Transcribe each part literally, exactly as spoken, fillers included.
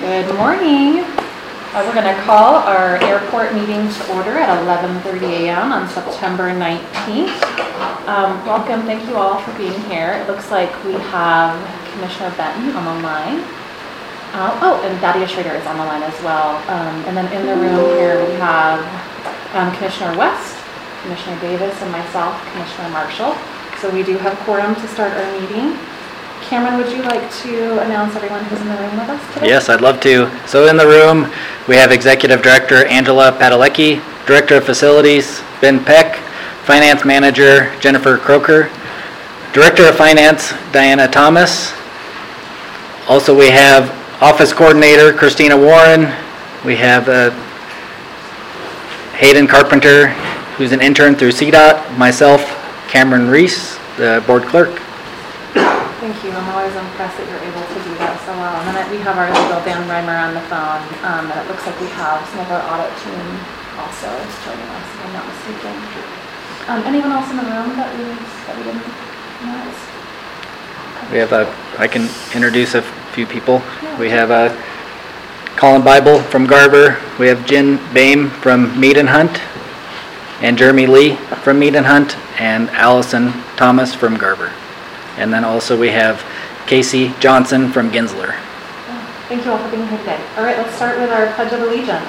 Good morning. Uh, we're going to call our airport meeting to order at eleven thirty a m on September nineteenth. Um, welcome, thank you all for being here. It looks like we have Commissioner Benton on the line. Uh, oh, and Dadia Schrader is on the line as well. Um, and then in the room here we have um, Commissioner West, Commissioner Davis, and myself, Commissioner Marshall. So we do have quorum to start our meeting. Cameron, would you like to announce everyone who's in the room with us today? Yes, I'd love to. So in the room, we have Executive Director Angela Padalecki, Director of Facilities Ben Peck, Finance Manager Jennifer Croker, Director of Finance Diana Thomas. Also we have Office Coordinator Christina Warren. We have uh, Hayden Carpenter, who's an intern through C DOT, myself, Cameron Reese, the Board Clerk. Thank you. I'm always impressed that you're able to do that so well. And then we have our legal Dan Reimer on the phone, um, and it looks like we have some of our audit team also is joining us, if I'm not mistaken. Um, anyone else in the room that we that we didn't notice? We have a, I can introduce a few people. We have a Colin Bible from Garber. We have Jen Boehm from Mead and Hunt, and Jeremy Lee from Mead and Hunt, and Allison Thomas from Garber. And then also we have Casey Johnson from Ginsler. Thank you all for being here today. All right, let's start with our Pledge of Allegiance.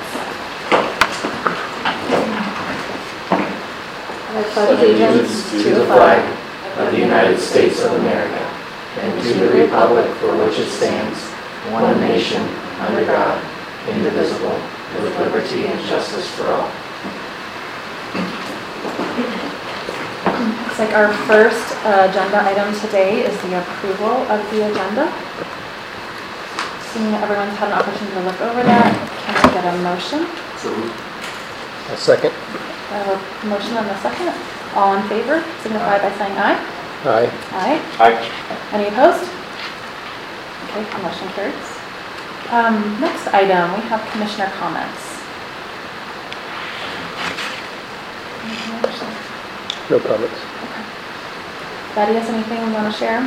I pledge allegiance to the flag of the United States of America and to the republic for which it stands, one nation, under God, indivisible, with liberty and justice for all. Looks like our first uh, agenda item today is the approval of the agenda. Seeing that everyone's had an opportunity to look over that, can I get a motion? A second. I have a motion and a second. All in favor, signify by saying aye. Aye. Aye. Aye. Any opposed? Okay, the motion carries. Um, next item, we have commissioner comments. No comments. Okay. Thaddeus, anything you want to share?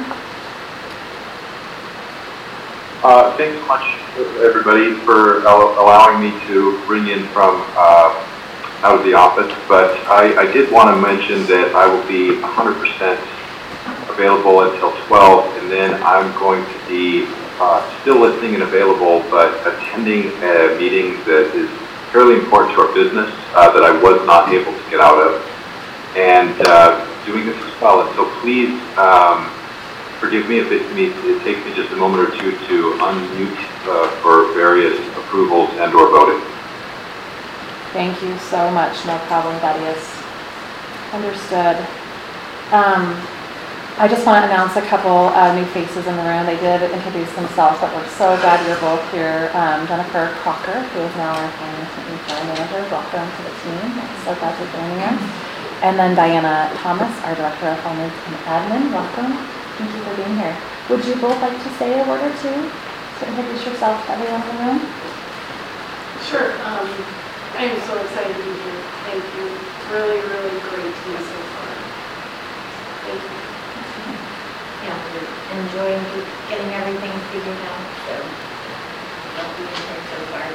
Uh, thanks so much, everybody, for al- allowing me to bring in from uh, out of the office. But I, I did want to mention that I will be one hundred percent available until twelve, and then I'm going to be uh, still listening and available, but attending a meeting that is fairly important to our business uh, that I was not able to get out of, and uh, doing this as well. And so please um, forgive me if it, me, it takes me just a moment or two to unmute uh, for various approvals and or voting. Thank you so much. No problem, Thaddeus. Understood. Um, I just want to announce a couple uh, new faces in the room. They did introduce themselves, but we're so glad you're both here. Um, Jennifer Crocker, who is now our finance and H R manager, welcome to the team. I'm so glad you're joining us. And then Diana Thomas, our director of finance and admin, welcome. Thank you for being here. Would you both like to say a word or two to introduce yourself to everyone in the room? Sure. Um, I'm so excited to be here. Thank you. It's really, really great team so far. Thank you. Yeah, we're enjoying getting everything figured out, so I'll be in here so far.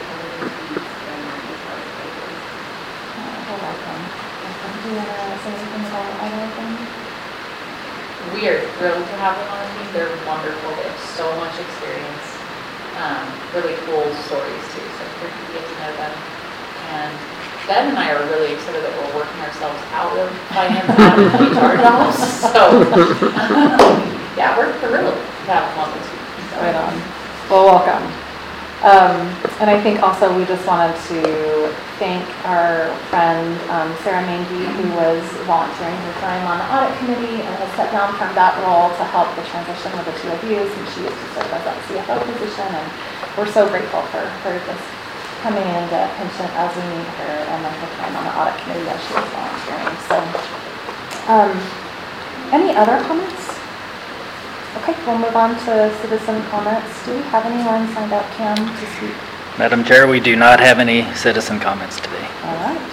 You're welcome. Do you want to say anything about either of them? We are thrilled to have them on the team. They're wonderful. They have so much experience. Um, really cool stories too, so we're going to get to know them. And Ben and I are really excited that we're working ourselves out of finance and H R jobs. So, yeah, we're thrilled to have them on the team. So. Right on. Well, welcome. Um, and I think also we just wanted to thank our friend um, Sarah Mangy, who was volunteering her time on the audit committee and has stepped down from that role to help the transition with the two of you, since she used to serve as that C F O position. And we're so grateful for her just coming in to pension as we need her, and then her time on the audit committee as she was volunteering. So, um, any other comments? Okay, we'll move on to citizen comments. Do we have anyone signed up, Cam, to speak? Madam Chair, we do not have any citizen comments today. All right.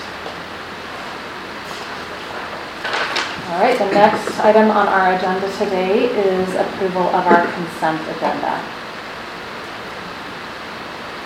All right, the next item on our agenda today is approval of our consent agenda.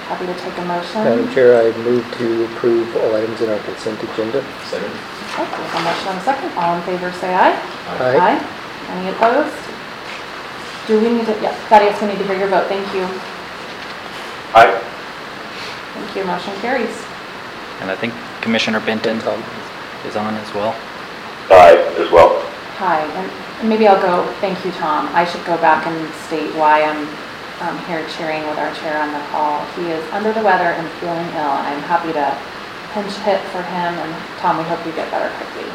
happy to take a motion. Madam Chair, I move to approve all items in our consent agenda. Second. Okay, we have a motion and a second. All in favor, say aye. Aye. Any opposed? Do we need to, yeah, Thaddeus, we need to hear your vote. Thank you. Aye. Thank you. Motion carries. And I think Commissioner Benton Tom. is on as well. Aye, as well. Hi, and maybe I'll go, thank you, Tom. I should go back and state why I'm um, here cheering with our chair on the call. He is under the weather and feeling ill, and I'm happy to pinch hit for him, and Tom, we hope you get better quickly.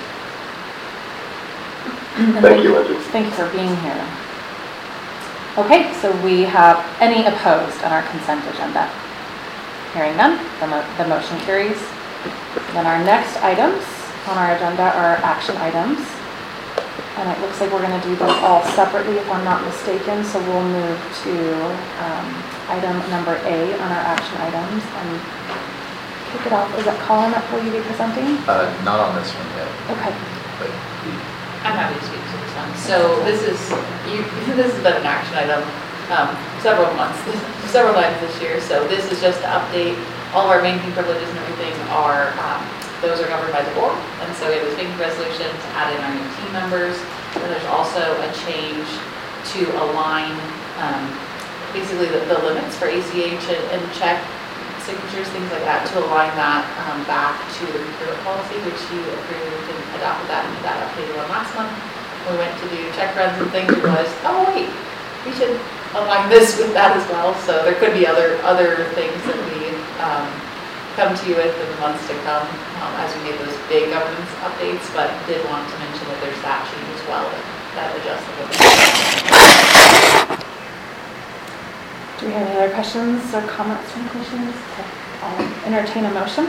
And Thank you, Lindsay. Thank you for being here. Okay, so we have any opposed on our consent agenda? Hearing none, the, mo the motion carries. Then our next items on our agenda are action items. And it looks like we're going to do those all separately if I'm not mistaken. So we'll move to um, item number A on our action items and kick it off. Is that Colin that will you be presenting? Uh, not on this one yet, Okay. but the I'm happy to speak to this one. So this is, you, this has been an action item um, several months, several times this year. So this is just to update all of our banking privileges and everything are, um, those are governed by the board. And so we have this banking resolution to add in our new team members. And there's also a change to align um, basically the, the limits for A C H and, and check signatures, things like that, to align that um, back to the procurement policy, which you approved and adopted that and that updated one last month. We went to do check runs and things, we realized, oh wait, we should align this with that as well. So there could be other other things that we um, come to you with in the months to come um, as we make those big governance updates, but did want to mention that there's that change as well, that, that adjusts the limits. Do we have any other questions or comments from commissioners? Okay. I'll entertain a motion.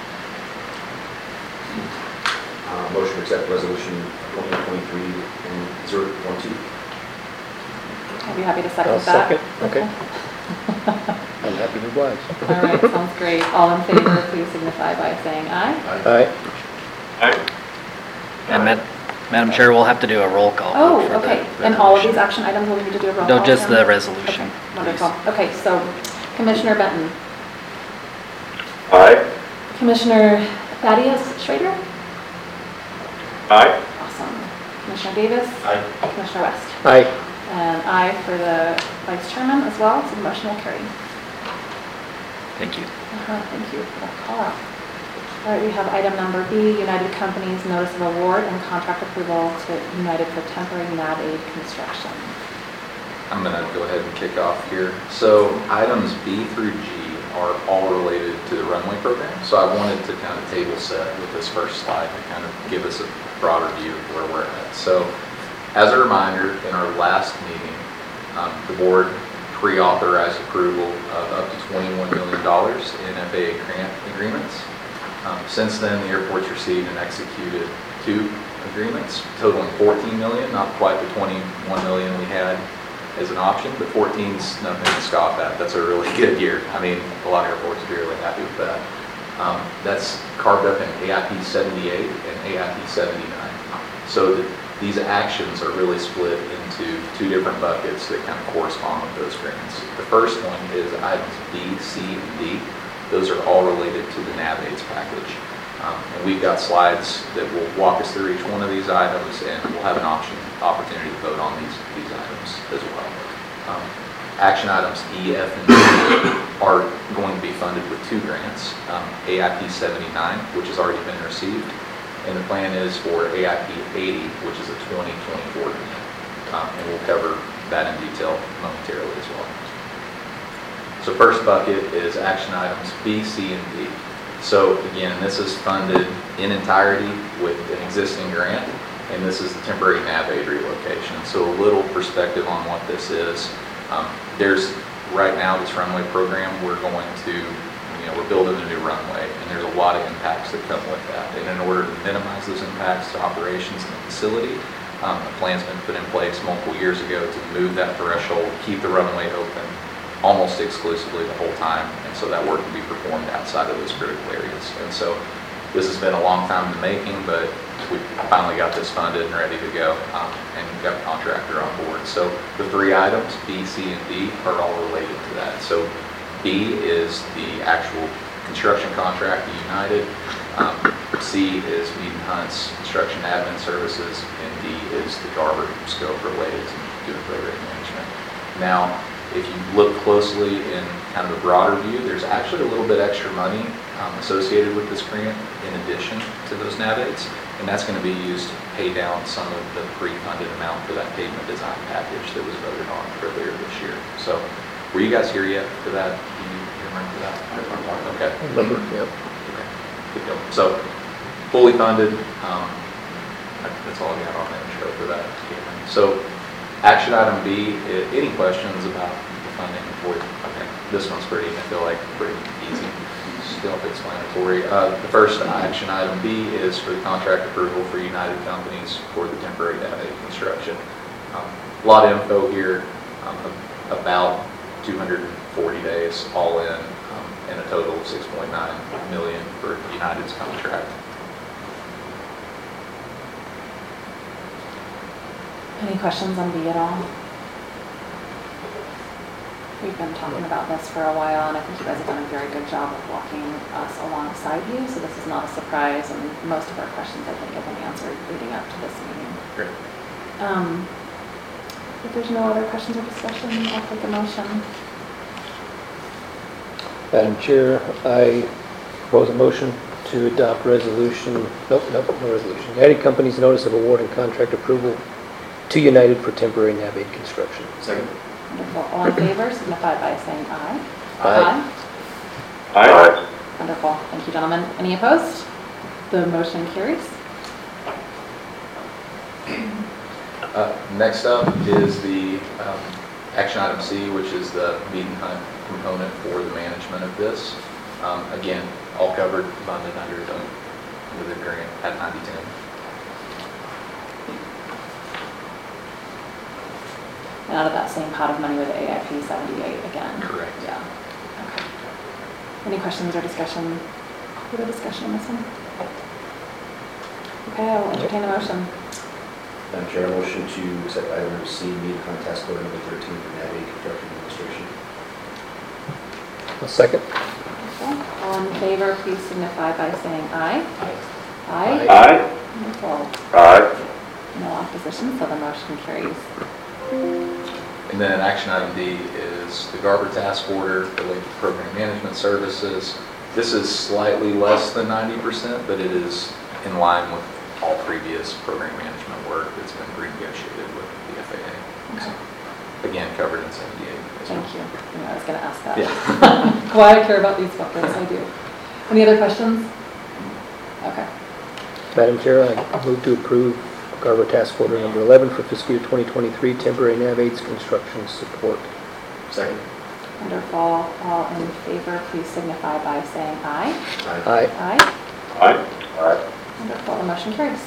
Uh, motion to accept resolution twenty twenty-three zero one two. I'd be happy to second I'll that. second. Okay. I'm happy to oblige. All right, sounds great. All in favor, please signify by saying aye. Aye. Aye. And Mad Madam Chair, we'll have to do a roll call. Oh, for the okay. And all of these resolution. action items will need to do a roll No, call? just Sam? the resolution. Okay, wonderful. Okay, so Commissioner Benton, Aye. Commissioner Thaddeus Schrader, Aye. awesome. Commissioner Davis, Aye. Commissioner West, Aye. and I for the Vice Chairman as well, so the motion will carry. Thank you. Uh-huh, thank you for that call out. All right, we have item number B, United Companies Notice of Award and Contract Approval to United for Temporary NAV-aid Construction. I'm going to go ahead and kick off here. So items B through G are all related to the runway program. So I wanted to kind of table set with this first slide to kind of give us a broader view of where we're at. So as a reminder, in our last meeting, um, the board pre-authorized approval of up to twenty-one million dollars in F A A grant agreements. Um, since then, the airport's received and executed two agreements totaling fourteen million dollars, not quite the twenty-one million dollars we had as an option, but fourteen's nothing to scoff at. That's a really good year. I mean, a lot of airports would be really happy with that. Um, that's carved up in A I P seventy-eight and A I P seventy-nine. So the, these actions are really split into two different buckets that kind of correspond with those grants. The first one is items B, C, and D. Those are all related to the NAV-aids package. Um, and we've got slides that will walk us through each one of these items, and we'll have an option, opportunity to vote on these, these items as well. Um, action items E, F, and G are going to be funded with two grants, um, A I P seventy-nine, which has already been received, and the plan is for A I P eighty, which is a twenty twenty-four grant. Um, and we'll cover that in detail momentarily as well. So first bucket is action items B, C, and D. So again, this is funded in entirety with an existing grant, and this is the temporary NAV-aid relocation. So a little perspective on what this is. Um, there's, right now, this runway program, we're going to, you know, we're building a new runway, and there's a lot of impacts that come with that. And in order to minimize those impacts to operations in the facility, um, a plan's been put in place multiple years ago to move that threshold, keep the runway open almost exclusively the whole time, and so that work can be performed outside of those critical areas. And so this has been a long time in the making, but we finally got this funded and ready to go, um, and got a contractor on board. So the three items, B, C, and D, are all related to that. So B is the actual construction contract to United. Um, C is Mead and Hunt's construction admin services, and D is the Garber scope related to doing program management. Now, if you look closely in kind of a broader view, there's actually a little bit extra money um, associated with this grant in addition to those nav aids, and that's going to be used to pay down some of the pre-funded amount for that pavement design package that was voted on earlier this year. So, were you guys here yet for that? Do you remember that? Okay. Remember, yep. Okay. Good deal. So, fully funded. Um, that's all I got on that intro for that. So, action item B, i- any questions about the funding for it? Okay, this one's pretty, I feel like, pretty easy, self-explanatory. Uh, the first action item B is for the contract approval for United Companies for the temporary nav aid construction. Um, a lot of info here, um, about two hundred forty days all in, um, and a total of six point nine million for United's contract. Any questions on B at all? We've been talking about this for a while, and I think you guys have done a very good job of walking us alongside you, so this is not a surprise, and most of our questions, I think, have been answered leading up to this meeting. Great. Um, if there's no other questions or discussion, I'll take a motion. Madam Chair, I propose a motion to adopt resolution, nope, nope, no resolution. United Companies Notice of Award and Contract Approval to United for temporary nav aid construction. Second. Wonderful. All in favor, signify by saying aye. Aye. Aye. Wonderful. Thank you, gentlemen. Any opposed? The motion carries. Uh, Next up is the um, action item C, which is the Mead and Hunt component for the management of this. Um, Again, all covered, funded under the, under the grant at ninety ten. And out of that same pot of money with A I P seventy-eight again? Correct. Yeah. Okay. Any questions or discussion? Further discussion on this one? Okay, I will entertain a motion. Madam Chair, a motion to accept item number C, Mead and Hunt task order number thirteen for nav aid construction administration. A second. Okay. All in favor, please signify by saying aye. Aye. Aye? Aye. Wonderful. Aye. No opposition, so the motion carries. And then action item D is the Garber task order related to program management services. This is slightly less than ninety percent, but it is in line with all previous program management work that's been renegotiated with the F A A. Okay. So, again, covered in seventy-eight. Thank you. I knew I was going to ask that. Yeah. Why I care about these buckets, I do. Any other questions? Okay. Madam Chair, I move to approve Garber Task Order number eleven for fiscal year twenty twenty-three, temporary nav aids construction support. Second. Wonderful. All in favor, please signify by saying aye. Aye. Aye. Aye. Aye. Wonderful. The motion carries.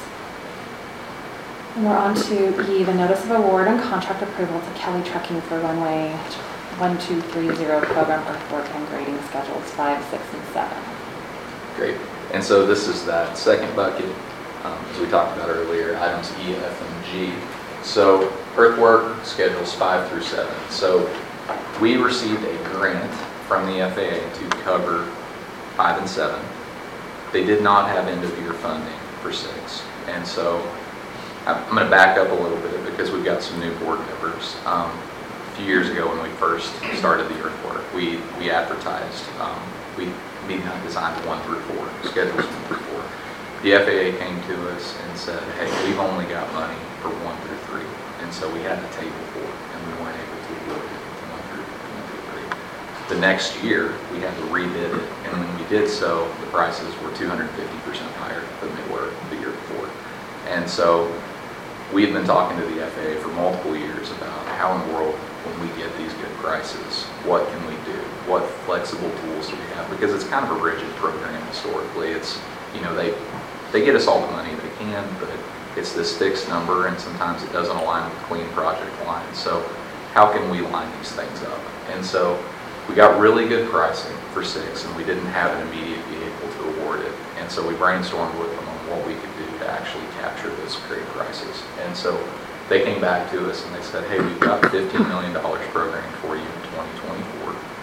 And we're on to E, the notice of award and contract approval to Kelly Trucking for runway one two three zero program earthwork and grading schedules five, six, and seven. Great. And so this is that second bucket, um, as we talked about earlier, items E, F, and G. So earthwork schedules five through seven. So we received a grant from the F A A to cover five and seven. They did not have end of year funding for six. And so I'm going to back up a little bit because we've got some new board members. Um, a few years ago when we first started the earthwork, we, we advertised, um, we Mead and Hunt designed one through four, schedules one through four. The F A A came to us and said, hey, we've only got money for one through three. And so we had to table four, and we weren't able to award it to one through, one through three. The next year, we had to rebid it, and when we did so, the prices were two hundred fifty percent higher than they were the year before. And so we've been talking to the F A A for multiple years about how in the world, when we get these good prices, what can we do? What flexible tools do we have? Because it's kind of a rigid program historically. It's, you know, they they get us all the money they can, but it's this fixed number, and sometimes it doesn't align with the clean project line. So how can we line these things up? And so we got really good pricing for six, and we didn't have an immediate vehicle to award it. And so we brainstormed with them on what we could do to actually capture those great prices. And so they came back to us and they said, hey, we've got fifteen million dollars programmed for you in twenty twenty-four.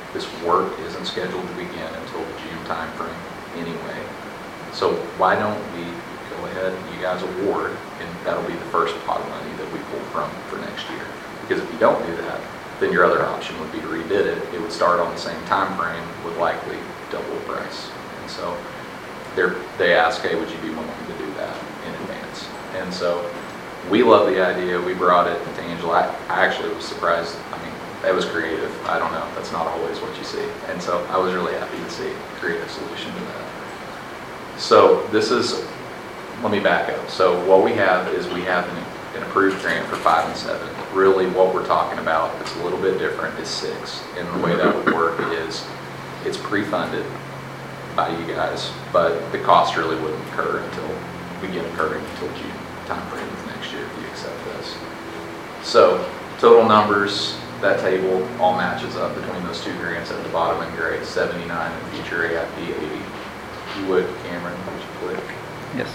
this work isn't scheduled to begin until the June timeframe anyway. So why don't we go ahead and you guys award, and that'll be the first pot of money that we pull from for next year. Because if you don't do that, then your other option would be to rebid it. It would start on the same time frame with likely double the price. And so they're, they ask, hey, would you be willing to do that in advance? And so we love the idea. We brought it to Angela. I, I actually was surprised. I mean, that was creative. I don't know. That's not always what you see. And so I was really happy to see a creative solution to that. So this is, let me back up. So what we have is we have an, an approved grant for five and seven. Really what we're talking about, it's a little bit different, is six. And the way that would work is it's pre-funded by you guys, but the cost really wouldn't occur until, begin occurring until June timeframe of next year if you accept this. So total numbers, that table all matches up between those two grants at the bottom in gray, seventy-nine and future A I P eighty. If you would, Cameron, would you click? Yes.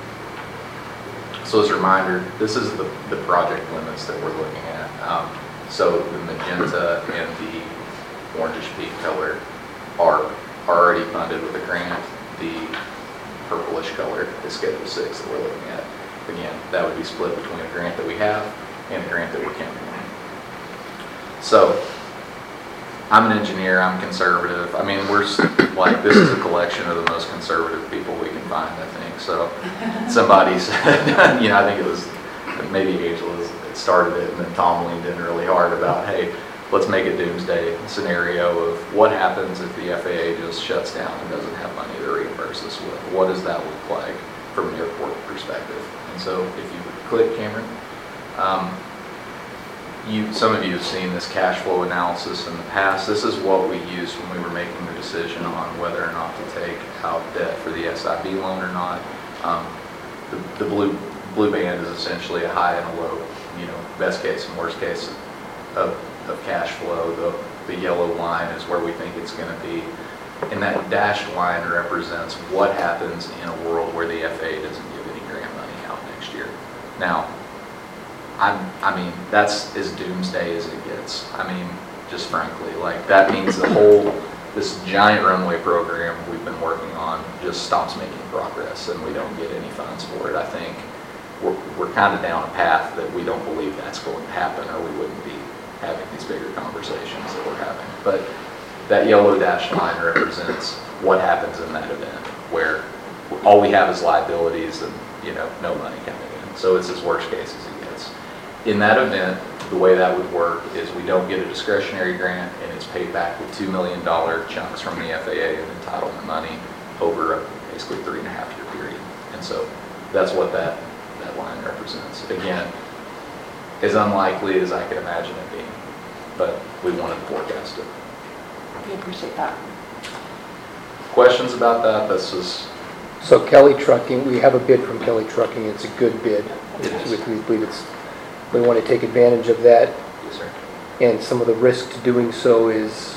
So as a reminder, this is the, the project limits that we're looking at. Um, so the magenta and the orangish peak color are, are already funded with a grant. The purplish color is Schedule six that we're looking at. Again, that would be split between a grant that we have and a grant that we're counting on. So I'm an engineer, I'm conservative. I mean, we're like, this is a collection of the most conservative people we can find, I think. So somebody said, you know, I think it was maybe Angela started it, and then Tom leaned in really hard about, hey, let's make a doomsday scenario of what happens if the F A A just shuts down and doesn't have money to reimburse us with. What does that look like from an airport perspective? And so if you would click, Cameron. Um, You, some of you have seen this cash flow analysis in the past. This is what we used when we were making the decision on whether or not to take out debt for the S I B loan or not. Um, the, the blue blue band is essentially a high and a low, you know, best case and worst case of, of cash flow. The, the yellow line is where we think it's going to be. And that dashed line represents what happens in a world where the F A A doesn't give any grant money out next year. Now, I'm, I mean, that's as doomsday as it gets. I mean, just frankly, like that means the whole, this giant runway program we've been working on just stops making progress and we don't get any funds for it. I think we're, we're kind of down a path that we don't believe that's going to happen, or we wouldn't be having these bigger conversations that we're having. But that yellow dashed line represents what happens in that event where all we have is liabilities and, you know, no money coming in. So it's as worst case as it gets. In that event, the way that would work is we don't get a discretionary grant and it's paid back with two million dollar chunks from the F A A and entitlement money over a basically three and a half year period. And so that's what that, that line represents. Again, as unlikely as I can imagine it being, but we wanted to forecast it. We appreciate that. Questions about that? This is... So Kelly Trucking, we have a bid from Kelly Trucking. It's a good bid. It is. We believe it's, we want to take advantage of that. Yes, sir. And some of the risk to doing so is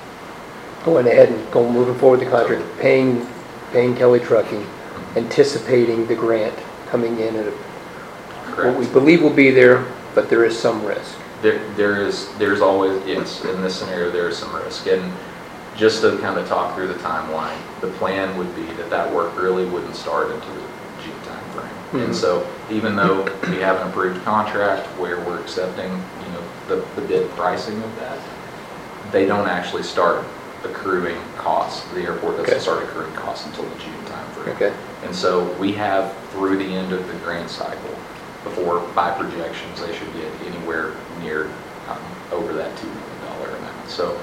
going ahead and going, moving forward with the contract, paying, paying Kelly Trucking, anticipating the grant coming in at a, what we believe will be there, but there is some risk. There, there is, there's always, yes, in this scenario, there is some risk. And just to kind of talk through the timeline, the plan would be that that work really wouldn't start until the June timeframe. Mm-hmm. And so even though we have an approved contract where we're accepting, you know, the, the bid pricing of that, they don't actually start accruing costs. The airport doesn't okay. start accruing costs until the June timeframe. Okay. And so we have through the end of the grant cycle before, by projections, they should get anywhere near um, over that two million dollar amount. So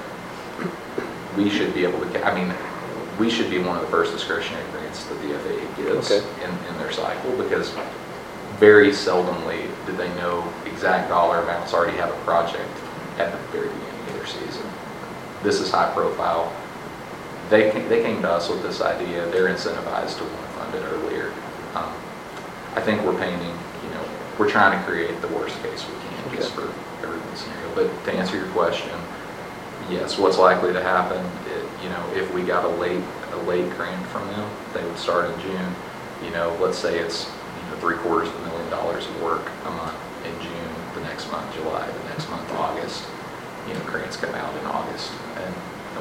we should be able to, I mean, we should be one of the first discretionary grants that the F A A gives okay. in, in their cycle, because very seldomly do they know exact dollar amounts, already have a project at the very beginning of their season. This is high profile. They came, they came to us with this idea. They're incentivized to want to fund it earlier. Um, I think we're painting, you know, we're trying to create the worst case we can okay. just for every scenario. But to answer your question, yes, what's likely to happen, it, you know, if we got a late a late grant from them, they would start in June. You know, let's say it's, you know, three quarters of a million dollars of work a month in June, the next month July, the next month August. You know, grants come out in August, and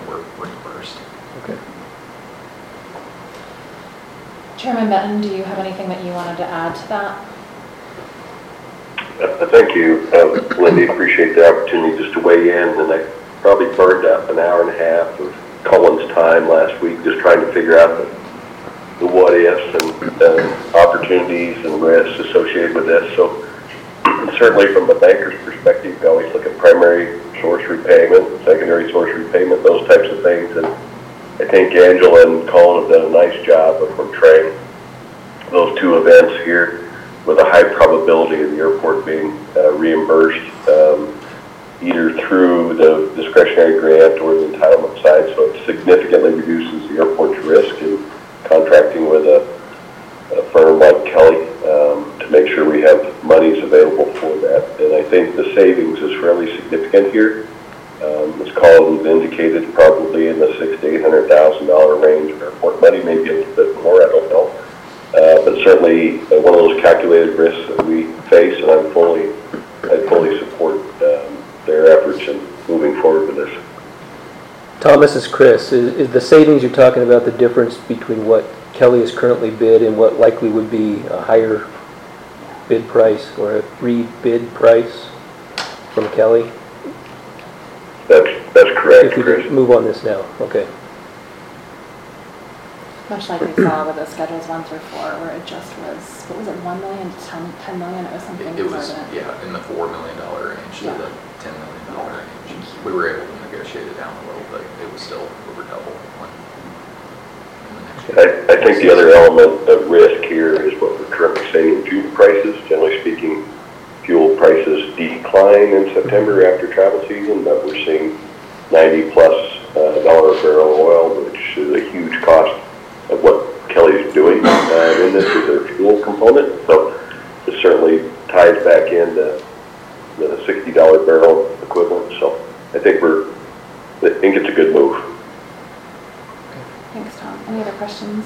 Chairman Benton, do you have anything that you wanted to add to that? Uh, Thank you, uh, Lindy. Appreciate the opportunity just to weigh in. And I probably burned up an hour and a half of Cullen's time last week just trying to figure out the, the what ifs and uh, opportunities and risks associated with this. So certainly from a banker's perspective, you always look at primary source repayment, secondary source repayment, those types of things. And I think Angela and Cullen have done a nice job of portraying those two events here with a high probability of the airport being uh, reimbursed um, either through the discretionary grant or the entitlement side. So it significantly reduces the airport's risk in contracting with a, a firm like Kelly um, to make sure we have monies available for that. And I think the savings is fairly significant here. Um, as Colin indicated, probably in the six to eight hundred thousand dollar range of airport money, maybe a little bit more. I don't know, uh, but certainly uh, one of those calculated risks that we face, and I'm fully, I fully support um, their efforts in moving forward with this. Thomas, is Chris. Is, is the savings you're talking about the difference between what Kelly is currently bid and what likely would be a higher bid price or a rebid price from Kelly? That's, that's correct, If we Chris. could move on this now, okay. Much like we saw with the schedules one through four, where it just was, what was it, one million to ten, ten million? It was something It it was, exorbitant. yeah, in the four million dollar range to Yeah. the ten million dollar range. We were able to negotiate it down a little, but it was still over double when, in the next year. I, I think the other element of risk here is what we're currently seeing in fuel prices. Generally speaking, fuel prices decline in September after travel season, but we're seeing ninety plus uh, dollar a barrel oil, which is a huge cost of what Kelly's doing uh, in this is their fuel component. So it certainly ties back into the sixty dollar barrel equivalent. So I think we're, I think it's a good move. Thanks, Tom. Any other questions?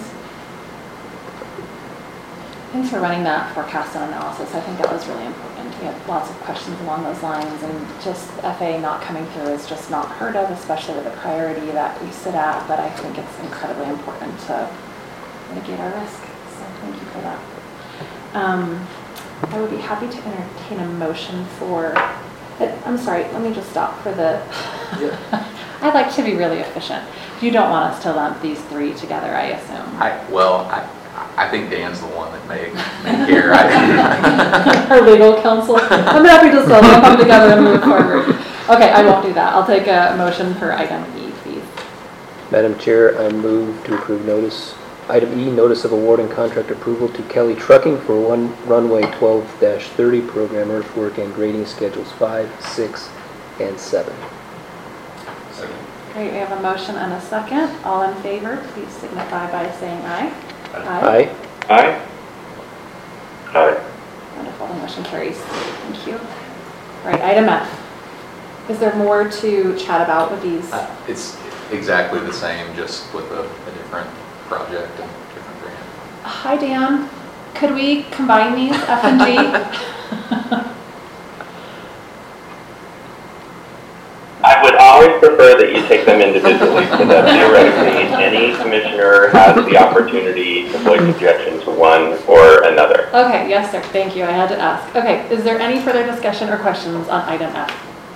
Thanks for running that forecast and analysis. I think that was really important. We had lots of questions along those lines, and just F A not coming through is just not heard of, especially with the priority that we sit at, but I think it's incredibly important to mitigate our risk. So thank you for that. Um, I would be happy to entertain a motion for, uh, I'm sorry, let me just stop for the, I'd like to be really efficient. You don't want us to lump these three together, I assume. I, well, I, I think Dan's the one that may, may care. I- Our legal counsel. I'm happy to still come together and move forward. Okay, I won't do that. I'll take a motion for item E, please. Madam Chair, I move to approve notice, item E, notice of award and contract approval to Kelly Trucking for one runway twelve dash thirty program earthwork and grading schedules five, six, and seven. Second. Great, we have a motion and a second. All in favor, please signify by saying aye. Aye. Aye. Aye. Wonderful, the motion carries. Thank you. All right, item F. Is there more to chat about with these? Uh, It's exactly the same, just with a, a different project and different grant. Hi, Dan. Could we combine these, F and G? I would always prefer that you take them individually so that theoretically any commissioner has the opportunity to voice objection to one or another. Okay, yes, sir. Thank you. I had to ask. Okay, is there any further discussion or questions on item F?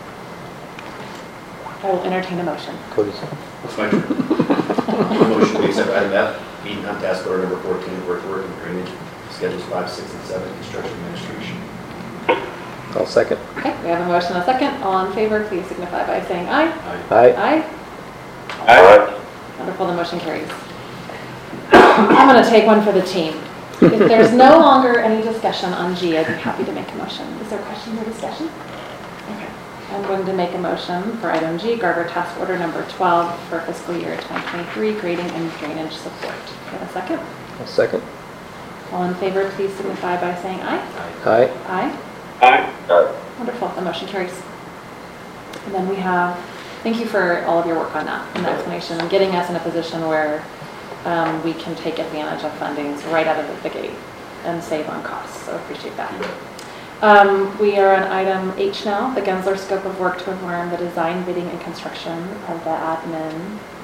I will entertain a motion. Cody's. That's my turn. Motion to accept item F, Meeting Hunt Task Order number fourteen, earthwork and drainage, schedules five, six, and seven, construction administration. I'll second. Okay, we have a motion and a second. All in favor, please signify by saying aye. Aye. Aye. Aye. Wonderful, the motion carries. I'm going to take one for the team. If there's no longer any discussion on G, I'd be happy to make a motion. Is there questions or discussion? Okay. I'm going to make a motion for item G, Garber Task Order number twelve for fiscal year twenty twenty-three, grading and drainage support. Do you have a second? I'll second. All in favor, please signify by saying aye. Aye. Aye. Aye. Aye. Wonderful, the motion carries. And then we have, thank you for all of your work on that and the explanation, and getting us in a position where um, we can take advantage of fundings right out of the gate and save on costs, so appreciate that. Um, we are on item H now, the Gensler scope of work to inform the design, bidding, and construction of the admin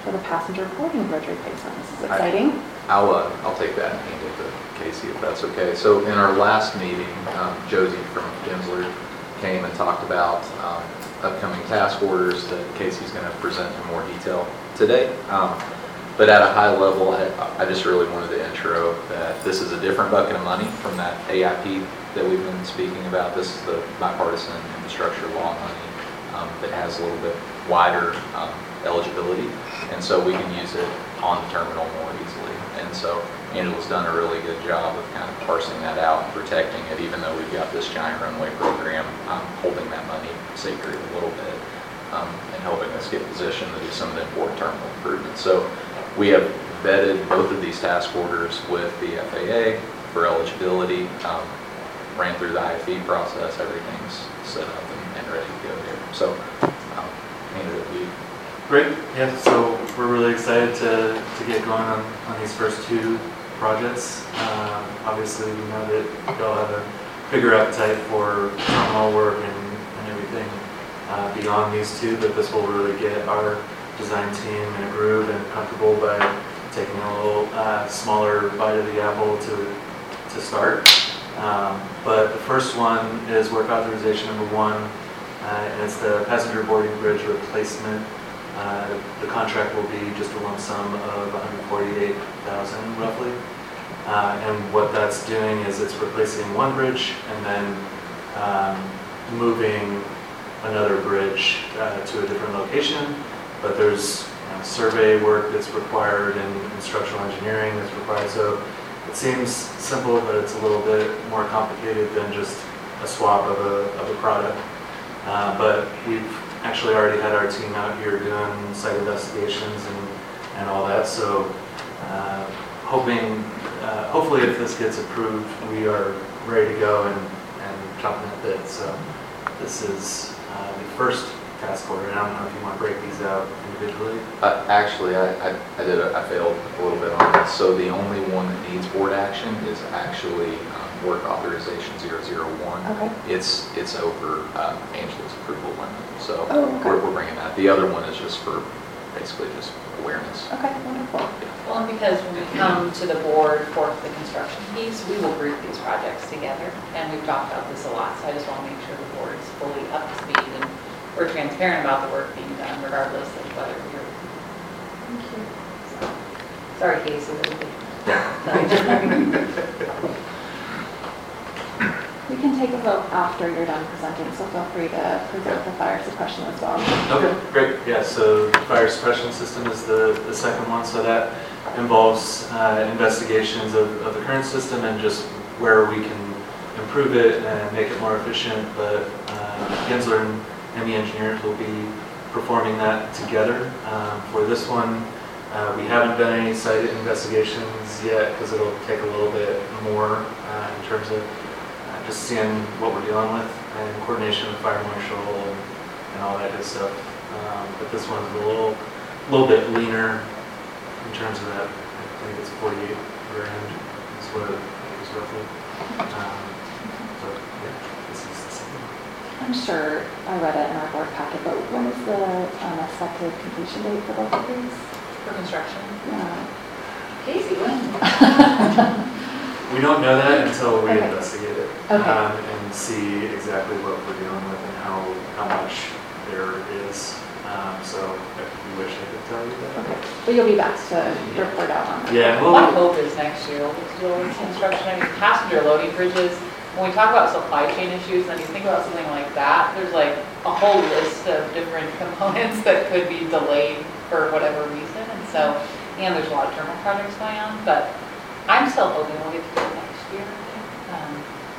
for the passenger boarding bridge replacement. This is I- exciting. I'll, uh, I'll take that and hand it to Casey if that's okay. So in our last meeting, um, Josie from Gensler came and talked about um, upcoming task orders that Casey's going to present in more detail today. Um, But at a high level, I, I just really wanted to intro that this is a different bucket of money from that A I P that we've been speaking about. This is the bipartisan infrastructure law money um, that has a little bit wider um, eligibility. And so we can use it on the terminal more easily. And so Angela's done a really good job of kind of parsing that out and protecting it, even though we've got this giant runway program, um, holding that money sacred a little bit um, and helping us get positioned to do some of the important terminal improvements. So we have vetted both of these task orders with the F A A for eligibility, um, ran through the I F E process, everything's set up and, and ready to go there. So, um, hand it over to you. Great, yeah, so we're really excited to, to get going on, on these first two projects. Um, obviously, we know that y'all have a bigger appetite for terminal work and, and everything uh, beyond these two, but this will really get our design team in a groove and comfortable by taking a little uh, smaller bite of the apple to, to start. Um, but the first one is work authorization number one, uh, and it's the passenger boarding bridge replacement. Uh, the contract will be just a lump sum of one hundred forty-eight thousand dollars roughly. Uh, and what that's doing is it's replacing one bridge and then um, moving another bridge uh, to a different location. But there's you know, survey work that's required and instructional engineering that's required. So it seems simple, but it's a little bit more complicated than just a swap of a, of a product. Uh, but we've actually already had our team out here doing site investigations and, and all that. So uh, hoping, uh, hopefully if this gets approved, we are ready to go and, and chopping at bit. So this is uh, the first task order, and I don't know if you want to break these out individually. Uh, actually, I, I, I did. A, I failed a little bit on this. So the only one that needs board action is actually um, work authorization zero zero one. Okay. It's it's over um, Angela's approval limit. So Oh, okay. we're, we're bringing that. The other one is just for basically just awareness. Okay, wonderful. Well, and because when we come to the board for the construction piece, we will group these projects together, and we've talked about this a lot, so I just want to make sure the board is fully up to speed and we're transparent about the work being done regardless of whether you're. Thank you. Sorry, Casey. that we did- We can take a vote after you're done presenting, so feel free to present the fire suppression as well. Okay, great. Yeah, so fire suppression system is the, the second one. So that involves uh, investigations of, of the current system and just where we can improve it and make it more efficient. But uh, Gensler and, and the engineers will be performing that together. Um, for this one, uh, we haven't done any site investigations yet because it'll take a little bit more uh, in terms of just seeing what we're dealing with and coordination with fire marshal and, and all that good stuff. Um, but this one's a little, little bit leaner in terms of that. I think it's forty-eight grand is what it is roughly. Um, so yeah, this is the same. I'm sure I read it in our board packet, but when is the um, expected completion date for both of these? For construction. Yeah. Casey, when? We don't know that until we Okay. investigate it Okay. um, and see exactly what we're dealing with and how, how much there is. Um, so I wish I could tell you that. Okay, but you'll be back to report out on that. Yeah, My well, hope is next year we'll get to deal with construction. I mean, passenger loading bridges, when we talk about supply chain issues, and you think about something like that, there's like a whole list of different components that could be delayed for whatever reason. And so, and there's a lot of terminal projects going on, but I'm still hoping we'll get to do it next year. Um,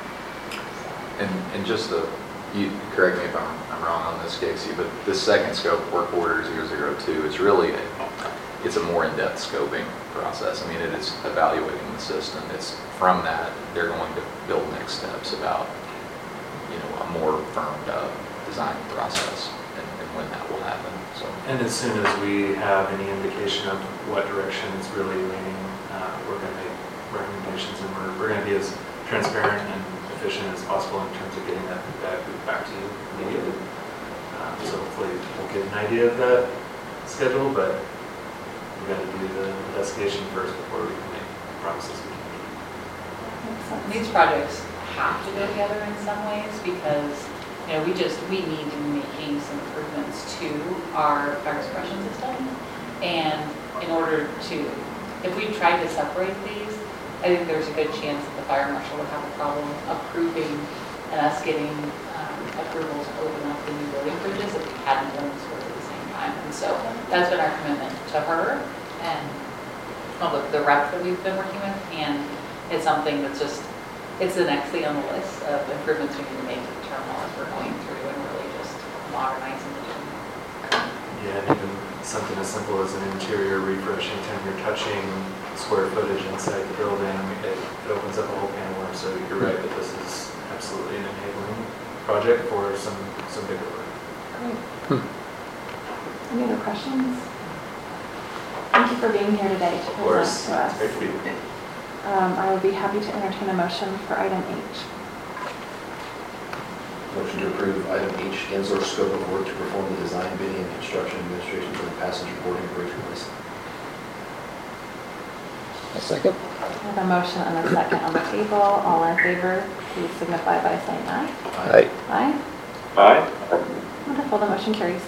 so. And, and just to, you correct me if I'm, I'm wrong on this, Casey, but this second scope, work order zero zero two, is really, a, it's a more in-depth scoping process. I mean, it is evaluating the system. It's from that, they're going to build next steps about, you know, a more firmed up design process and, and when that will happen, so. and as soon as we have any indication of what direction it's really leaning, uh, we're going to make recommendations, and we're, we're going to be as transparent and efficient as possible in terms of getting that feedback back to you immediately. Um, so hopefully we'll get an idea of that schedule, but we got to do the investigation first before we can make promises. And these projects have to go together in some ways because, you know, we just, we need to be making some improvements to our fire suppression system. And in order to, if we tried to separate these, I think there's a good chance that the fire marshal would have a problem approving and us getting um, approval to open up the new building bridges if we hadn't done this work at the same time. And so that's been our commitment to her and well, the, the rep that we've been working with. And it's something that's just, it's the next thing on the list of improvements we need to make to the terminal as we're going through and really just modernizing the terminal. Yeah, and even something as simple as an interior refresh, anytime you're touching square footage inside the building, it, it opens up a whole can of worms. So you're right that this is absolutely an enabling project for some, some bigger work. Great. Hmm. Any other questions? Thank you for being here today to Of course, present to us. it's great to be here. Um, I would be happy to entertain a motion for item H. Motion to approve item H, Gensler scope of work to perform the design, bidding, and construction administration for the passenger boarding bridge replacement. A second? I have a motion and a second on the table. All in favor, please signify by saying aye. Aye. Aye. Aye. Wonderful, the motion carries.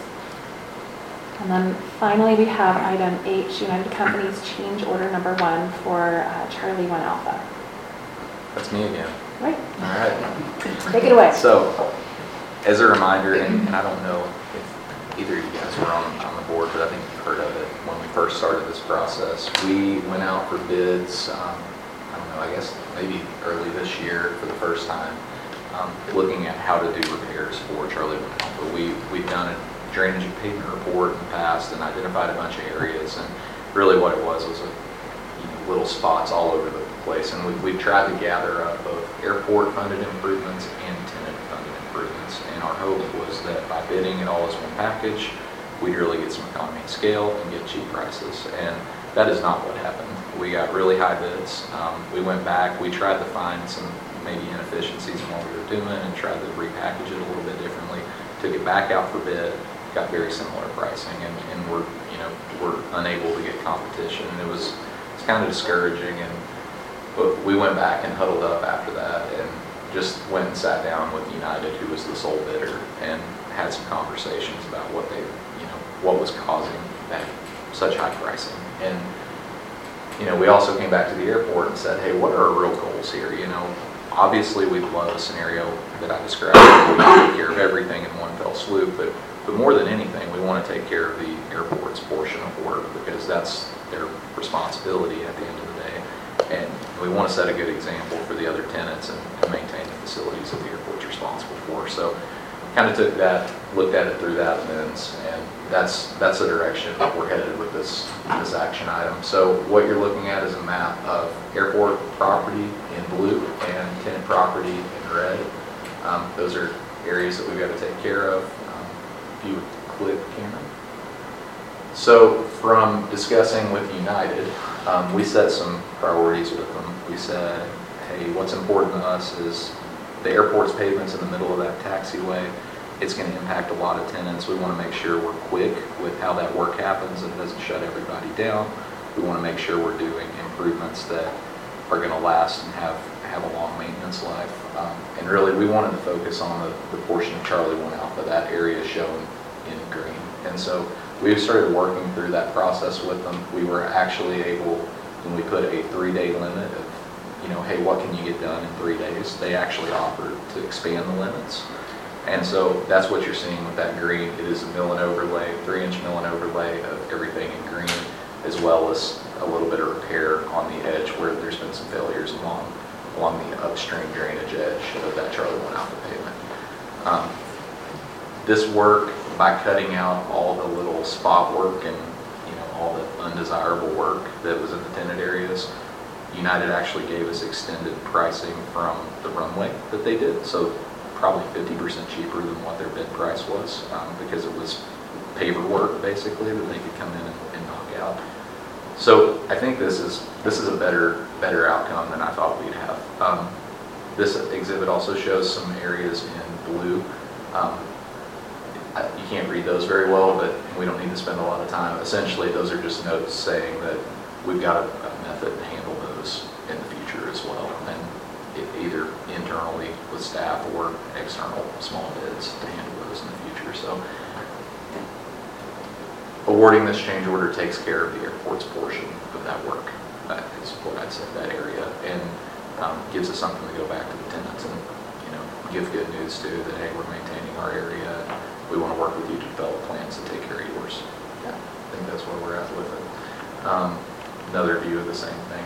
And then finally, we have item H, United Companies change order number one for uh, Charlie One Alpha. That's me again. Right, All right. take it away. So, as a reminder, and, and I don't know if either of you guys were on, on the board, but I think you've heard of it when we first started this process. We went out for bids, um, I don't know, I guess maybe early this year for the first time, um, looking at how to do repairs for Charlie One Alpha. We, we've done a drainage and pavement report in the past and identified a bunch of areas, and really what it was was a, you know, little spots all over the place, and we, we tried to gather up both airport funded improvements and tenant funded improvements, and our hope was that by bidding it all as one package we'd really get some economy of scale and get cheap prices, and that is not what happened. We got really high bids. Um, we went back, we tried to find some maybe inefficiencies in what we were doing and tried to repackage it a little bit differently, took it back out for bid, got very similar pricing, and, and we're, you know, we're unable to get competition. And it was, it's kind of discouraging, and but we went back and huddled up after that and just went and sat down with United, who was the sole bidder, and had some conversations about what they, you know, what was causing that such high pricing. And, you know, we also came back to the airport and said, hey, what are our real goals here? You know, obviously we'd love a scenario that I described where we take care of everything in one fell swoop, but But more than anything, we want to take care of the airport's portion of work because that's their responsibility at the end of the day. And we want to set a good example for the other tenants and, and maintain the facilities that the airport's responsible for. So kind of took that, looked at it through that lens, and that's that's the direction that we're headed with this, this action item. So what you're looking at is a map of airport property in blue and tenant property in red. Um, those are areas that we've got to take care of. If you would click, Cameron. So from discussing with United, um, we set some priorities with them. We said, hey, what's important to us is the airport's pavement's in the middle of that taxiway. It's going to impact a lot of tenants. We want to make sure we're quick with how that work happens and it doesn't shut everybody down. We want to make sure we're doing improvements that are going to last and have, have a long maintenance life. Um, and really, we wanted to focus on the, the portion of Charlie One Alpha, that area shown in green. And so we started working through that process with them. We were actually able, when we put a three-day limit of, you know, hey, what can you get done in three days? They actually offered to expand the limits. And so that's what you're seeing with that green. It is a mill and overlay, three-inch mill and overlay of everything in green, as well as a little bit of repair on the edge where there's been some failures along along the upstream drainage edge of that Charlie One Alpha pavement. Um, this work, by cutting out all the little spot work and you know all the undesirable work that was in the tenant areas, United actually gave us extended pricing from the runway that they did. So probably fifty percent cheaper than what their bid price was um, because it was paver work basically that they could come in and, and knock out. So I think this is this is a better better outcome than I thought we'd have. Um, this exhibit also shows some areas in blue. Um, I- you can't read those very well, but we don't need to spend a lot of time. Essentially, those are just notes saying that we've got a a method to handle those in the future as well, and e- either internally with staff or external small bids to handle those in the future. So awarding this change order takes care of the airport's portion of that work. That is what I'd say, that area, and um, gives us something to go back to the tenants and, you know, give good news to that, hey, we're maintaining our area. We want to work with you to develop plans to take care of yours. Yeah, I think that's where we're at with it. Um, another view of the same thing.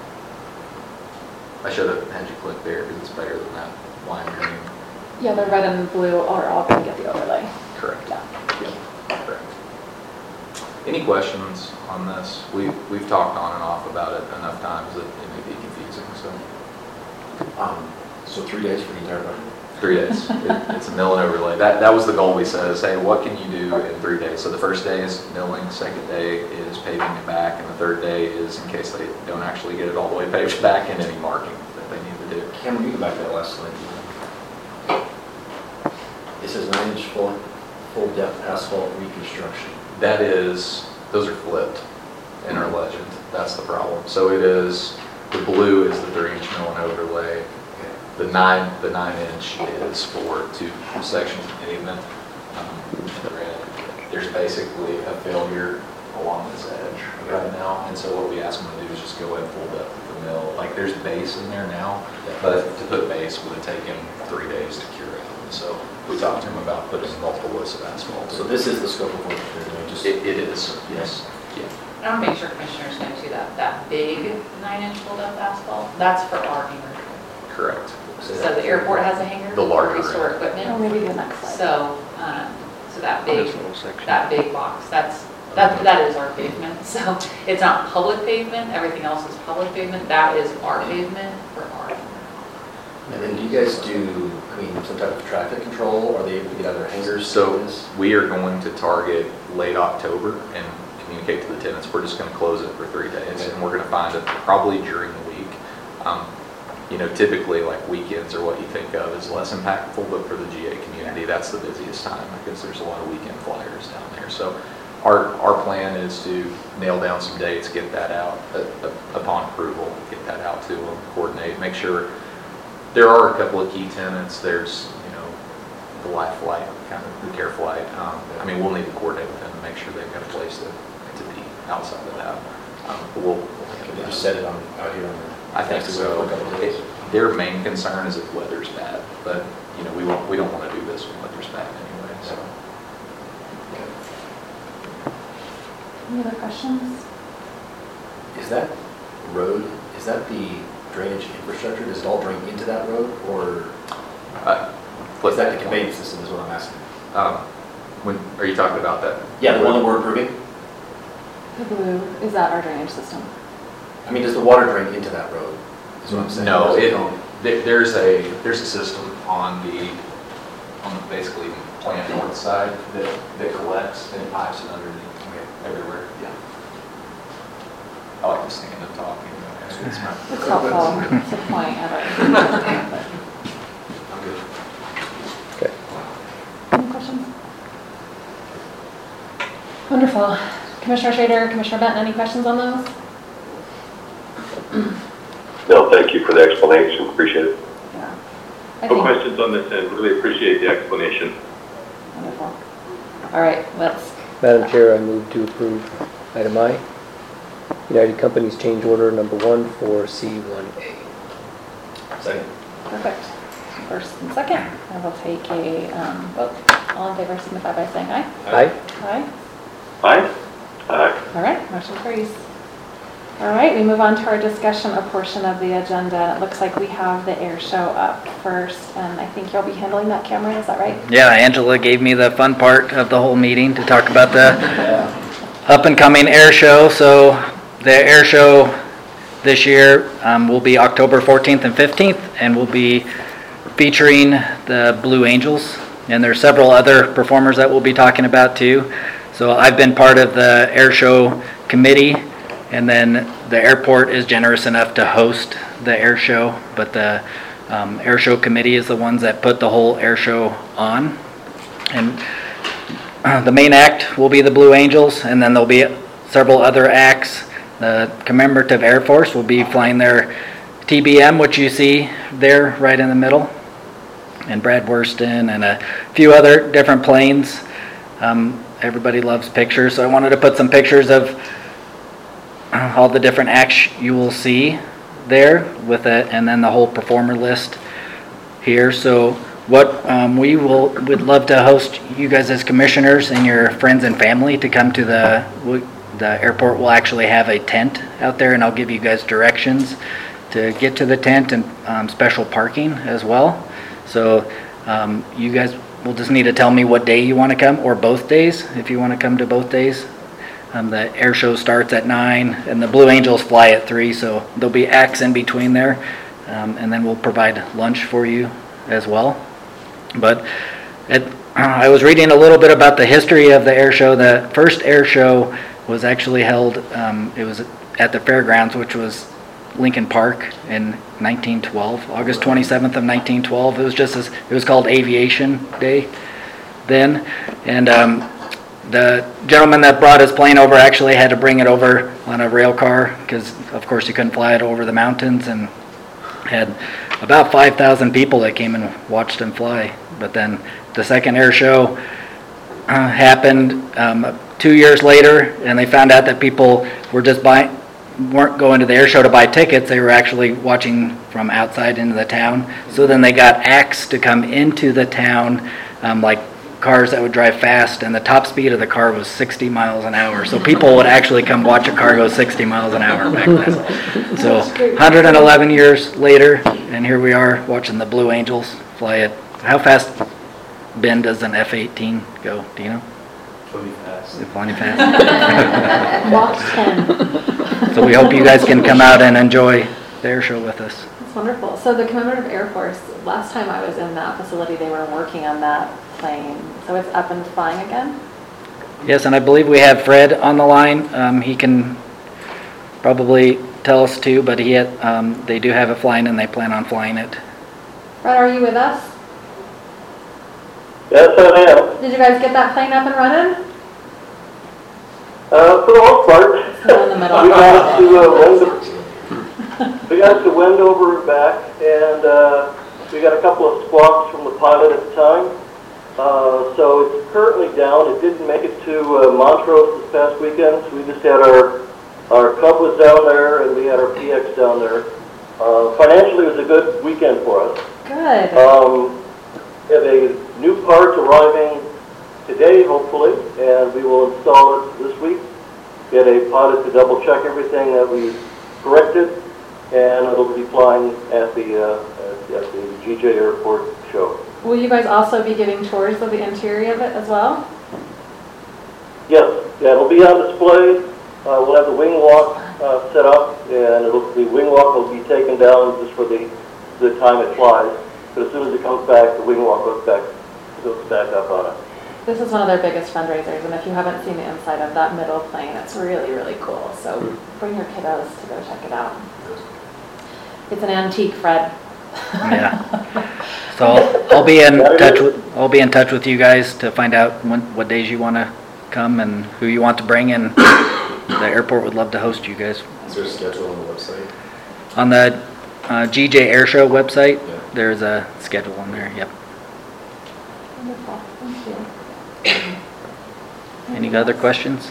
I should have had you click there because it's better than that lime green. Yeah, the red and blue are all going to get the overlay. Correct. Yeah. Yeah, correct. Any questions on this? We, we've talked on and off about it enough times that it may be confusing, so. Um, so three days for the entire project? Three days. It, it's a mill and overlay. That, that was the goal we said, is, hey, what can you do in three days? So the first day is milling, second day is paving it back, and the third day is in case they don't actually get it all the way paved back and any marking that they need to do. Cameron, you go back to that last slide. It says nine inch full, full depth asphalt reconstruction. That is, those are flipped in our legend. That's the problem. So it is, the blue is the three inch mill and overlay. The nine, the nine inch is for two sections of pavement. Um, in the red. There's basically a failure along this edge right now, and so what we ask them to do is just go in full depth with the mill. Like, there's base in there now, but to put base would have taken three days to cure it. So we talked to him about putting multiple lists of asphalt. So this is the scope of work they're doing, just. It, it is, yes. Yeah. I want to make sure commissioners know too that that big nine inch pulled up asphalt, that's for our hangar. Correct. So the airport has a hangar. The larger where we store hangar. equipment. Or maybe the next slide. So, um, so that On big, this little section. that big box, that's, that, that is our pavement. So it's not public pavement, everything else is public pavement. That is our pavement for our hangar. And then do you guys do, I mean, some type of traffic control? Are they able to get out of their hangars? So to this? we are going to target late October and communicate to the tenants. We're just going to close it for three days, and we're going to find it probably during the week. Um, you know, typically like weekends are what you think of as less impactful, but for the G A community, that's the busiest time because there's a lot of weekend flyers down there. So our, our plan is to nail down some dates, get that out uh, uh, upon approval, get that out to them, coordinate, make sure. There are a couple of key tenants. There's, you know, the Life Flight, kind of the Care Flight. Um, I mean, we'll need to coordinate with them to make sure they've got a place to, to be outside of that. Um, but we'll, we'll Can they just set it on, out here on the? I think so. It, their main concern is if weather's bad, but you know, we won't, we don't want to do this when weather's bad anyway. So. Any other questions? Is that road, is that the drainage infrastructure? Does it all drain into that road, or Uh, is that the conveyance system is what I'm asking? Um, when are you talking about that? Yeah, the one that we're approving? The blue, is that our drainage system? I mean, does the water drain into that road? Is what I'm saying. No, Or does it, go- there- there's a, there's a system on the, on the basically plant north side that, that collects and pipes it underneath everywhere. Yeah. I like to stand and talk. you know, it's my- It's helpful to point at our. I'm good. Okay. Any questions? Wonderful. Commissioner Schrader, Commissioner Benton, any questions on those? No, thank you for the explanation, appreciate it. Yeah. I No think, questions on this end, really appreciate the explanation. wonderful. All right, let's, Madam Chair, I move to approve item I, United Companies change order number one for C one A. Second. perfect. First and second, I will take a um, vote. All in favor signify by saying aye. Aye. Aye. Aye? Aye. All right, motion carries. All right, we move on to our discussion a portion of the agenda. It looks like we have the air show up first, and I think you'll be handling that, Cameron, is that right? Yeah, Angela gave me the fun part of the whole meeting to talk about the up and coming air show. So the air show this year um, will be October fourteenth and fifteenth, and we'll be featuring the Blue Angels, and there's several other performers that we'll be talking about too. So I've been part of the air show committee, and then the airport is generous enough to host the air show, but the um, air show committee is the ones that put the whole air show on. And the main act will be the Blue Angels, and then there'll be several other acts. The Commemorative Air Force will be flying their T B M, which you see there right in the middle, and Brad Worston and a few other different planes. Um, everybody loves pictures, so I wanted to put some pictures of all the different acts you will see there with it, and then the whole performer list here. So what um, we will would love to host you guys as commissioners and your friends and family to come to the the airport. Will actually have a tent out there, and I'll give you guys directions to get to the tent, and um, special parking as well. So um, you guys will just need to tell me what day you want to come, or both days if you want to come to both days. Um, the air show starts at nine, and the Blue Angels fly at three, so there'll be acts in between there, um, and then we'll provide lunch for you as well. But it, I was reading a little bit about the history of the air show. The first air show was actually held, um, it was at the fairgrounds, which was Lincoln Park in nineteen twelve, August twenty-seventh of nineteen twelve. It was just as, it was called Aviation Day then, and um, the gentleman that brought his plane over actually had to bring it over on a rail car because, of course, you couldn't fly it over the mountains, and had about five thousand people that came and watched him fly. But then the second air show uh, happened um, two years later, and they found out that people were just buying, weren't going to the air show to buy tickets. They were actually watching from outside into the town. So then they got acts to come into the town, um, like cars that would drive fast, and the top speed of the car was sixty miles an hour. So people would actually come watch a car go sixty miles an hour back then. So one hundred eleven years later, and here we are watching the Blue Angels fly it. How fast, Ben, does an F eighteen go? Do you know? Plenty fast. Plenty fast. Mach ten. So we hope you guys can come out and enjoy the air show with us. That's wonderful. So the Commemorative Air Force, last time I was in that facility, they were working on that plane. So it's up and flying again? Yes, and I believe we have Fred on the line. Um, he can probably tell us too, but he had, um, they do have it flying, and they plan on flying it. Fred, are you with us? Yes, I am. Did you guys get that plane up and running? Uh, for the most part. Still in the middle. We got to uh, wind, we got to wind over and back, and uh, we got a couple of squawks from the pilot at the time. Uh, so it's currently down. It didn't make it to uh, Montrose this past weekend, so we just had our our Cub was down there, and we had our P X down there. Uh, financially, it was a good weekend for us. Good. Um, we have a new part arriving today, hopefully, and we will install it this week. Get a pilot to double check everything that we corrected, and it'll be flying at the uh, at the G J Airport show. Will you guys also be giving tours of the interior of it as well? Yes, yeah, it'll be on display. Uh, we'll have the wing walk uh, set up, and it'll, the wing walk will be taken down just for the the time it flies. But as soon as it comes back, the wing walk goes back goes back up on it. This is one of their biggest fundraisers, and if you haven't seen the inside of that middle plane, it's really, really cool. So bring your kiddos to go check it out. It's an antique, Fred. Yeah. So I'll, I'll be in touch with I'll be in touch with you guys to find out when, what days you want to come and who you want to bring, and the airport would love to host you guys. Is there a schedule on the website? On the uh, G J Air Show website, Yeah. there's a schedule on there. Yep. Wonderful. Thank you. Any other questions?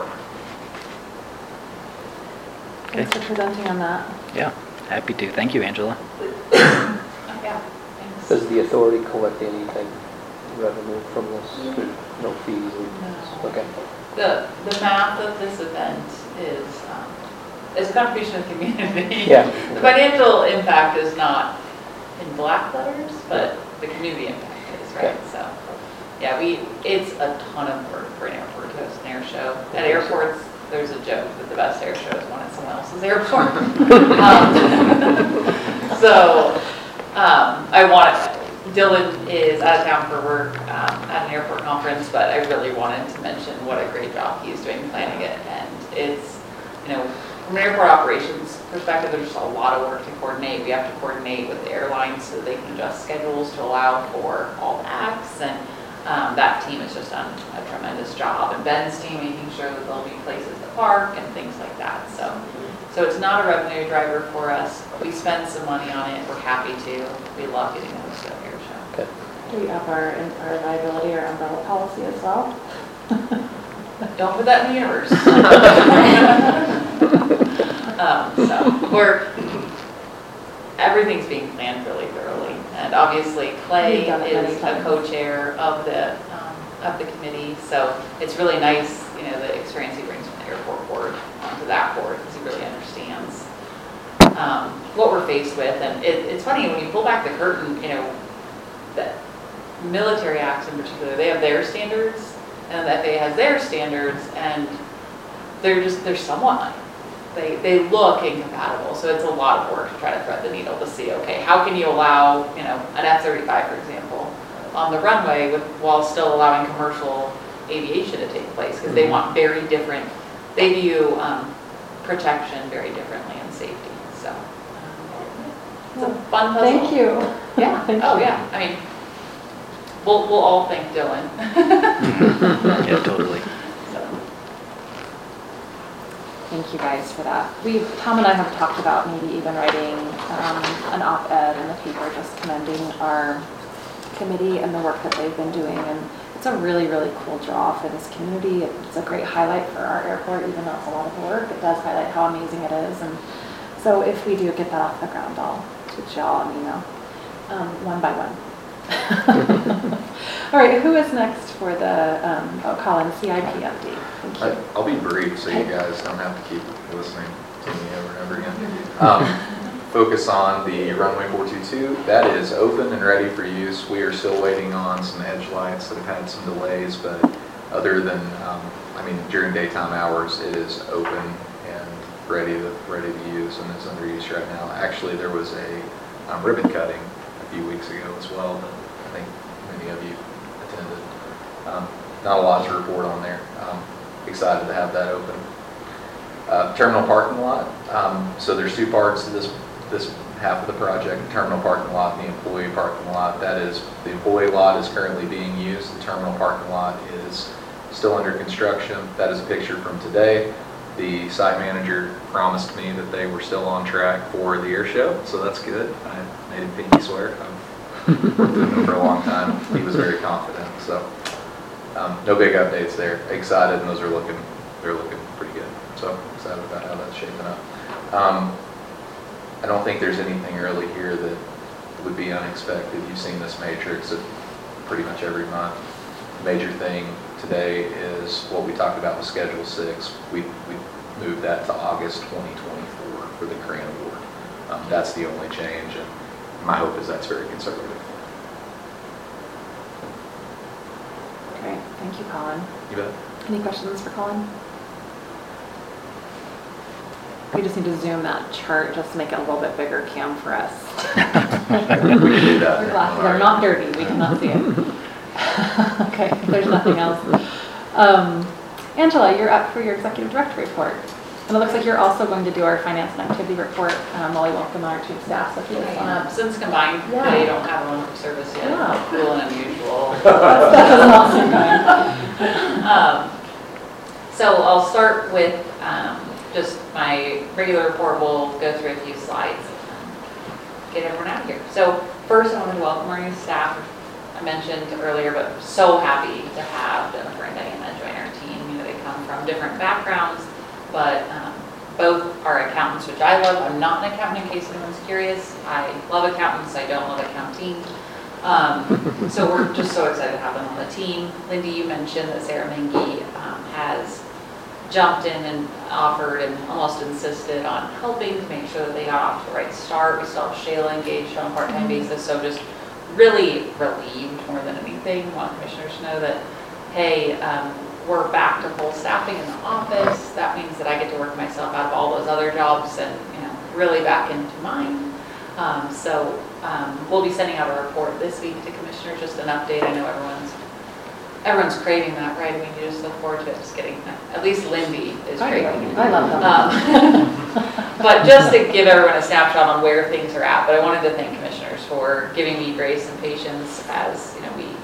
Okay. Thanks for presenting on that. Yeah. Happy to. Thank you, Angela. Yeah, thanks. Does the authority collect anything, revenue from this? No fees? No. Okay. The, the math of this event is, um, is a contribution of the community. Yeah. The financial impact is not in black letters, but the community impact is, right? Okay. So, yeah, we, it's a ton of work for an airport to host an air show. At airports, there's a joke that the best air show is one at someone else's airport. um, so, um, I want, Dylan is out of town for work um, at an airport conference, but I really wanted to mention what a great job he's doing planning it. And it's, you know, from an airport operations perspective, there's just a lot of work to coordinate. We have to coordinate with the airlines so they can adjust schedules to allow for all the acts. And Um, that team has just done a tremendous job, and Ben's team making sure that there'll be places to park and things like that. So, so it's not a revenue driver for us. We spend some money on it. We're happy to. We love getting the Wichita Air Show. Okay. Do we up our, our liability or umbrella policy as well? Don't put that in the universe. um, so we're everything's being planned really thoroughly, and obviously Clay is a co-chair of the um, of the committee, so it's really nice, you know, the experience he brings from the airport board onto that board because he really understands um, what we're faced with. And it, it's funny when you pull back the curtain, you know, that military acts in particular, they have their standards, and the F A A has their standards, and they're just they're somewhat they they look incompatible. So it's a lot of work to try to thread the needle to see, okay, how can you allow, you know, an F thirty-five, for example, on the runway with while still allowing commercial aviation to take place, because they want very different, they view um, protection very differently and safety. So um, it's a fun puzzle. Thank you. Yeah. Thank oh you. yeah. I mean, we'll we'll all thank Dylan. Yeah, totally. So. Thank you guys for that. We, Tom and I have talked about maybe even writing um, an op-ed in the paper just commending our committee and the work that they've been doing. And it's a really, really cool draw for this community. It's a great highlight for our airport, even though it's a lot of work. It does highlight how amazing it is. And so if we do get that off the ground, I'll shoot y'all an email, um, one by one. All right, who is next for the, um, oh, Colin, C I P update? Thank you. I- I'll be brief so you guys don't have to keep listening to me over and over again. Um, focus on the runway four two two. That is open and ready for use. We are still waiting on some edge lights that have had some delays, but other than, um, I mean, during daytime hours, it is open and ready to, ready to use, and it's under use right now. Actually, there was a um, ribbon cutting a few weeks ago as well that I think many of you attended. Um, not a lot to report on there. Um, excited to have that open. Uh, terminal parking lot. Um, so there's two parts to this this half of the project: the terminal parking lot and the employee parking lot. That is, the employee lot is currently being used. The terminal parking lot is still under construction. That is a picture from today. The site manager promised me that they were still on track for the air show, so that's good. I made him pinky swear. I've worked with him for a long time. He was very confident. So um, no big updates there. Excited, and those are looking they're looking pretty good. So excited about how that's shaping up. Um, I don't think there's anything early here that would be unexpected. You've seen this matrix of pretty much every month. Major thing today is what we talked about with Schedule six. We, we moved that to August twenty twenty-four for the grant award. Um, that's the only change, and my hope is that's very conservative. Great, thank you, Colin. You bet. Any questions for Colin? We just need to zoom that chart just to make it a little bit bigger, Cam, for us. We can do that. Our glasses are not dirty, we cannot see it. Okay, if there's nothing else. Um, Angela, you're up for your executive director report. And it looks like you're also going to do our finance and activity report um, while we welcome our chief staff. So if you just wanna- Um, since combined, Yeah. they don't have one for service yet. Yeah. Cool and unusual. That doesn't all seem kind. Um, so I'll start with um, just my regular report. We'll go through a few slides and get everyone out of here. So first, I want to welcome our new staff. I mentioned earlier, but so happy to have Jennifer and Diana join our team. You know, they come from different backgrounds, but um, both are accountants, which I love. I'm not an accountant, in case anyone's curious. I love accountants. I don't love accounting. Um, so we're just so excited to have them on the team. Lindy, you mentioned that Sarah Mengi um, has jumped in and offered and almost insisted on helping to make sure that they got off to the right start. We still have Shayla engaged on a part-time basis, so just really relieved more than anything. Want commissioners to know that, hey, um, we're back to full staffing in the office. That means that I get to work myself out of all those other jobs and, you know, really back into mine. Um, so um, we'll be sending out a report this week to commissioners, just an update. I know everyone's everyone's craving that, right? I mean, you just look forward to it. Just getting, at least Lindy is I craving it. I love them. Um, but just to give everyone a snapshot on where things are at, but I wanted to thank commissioners for giving me grace and patience as, you know, we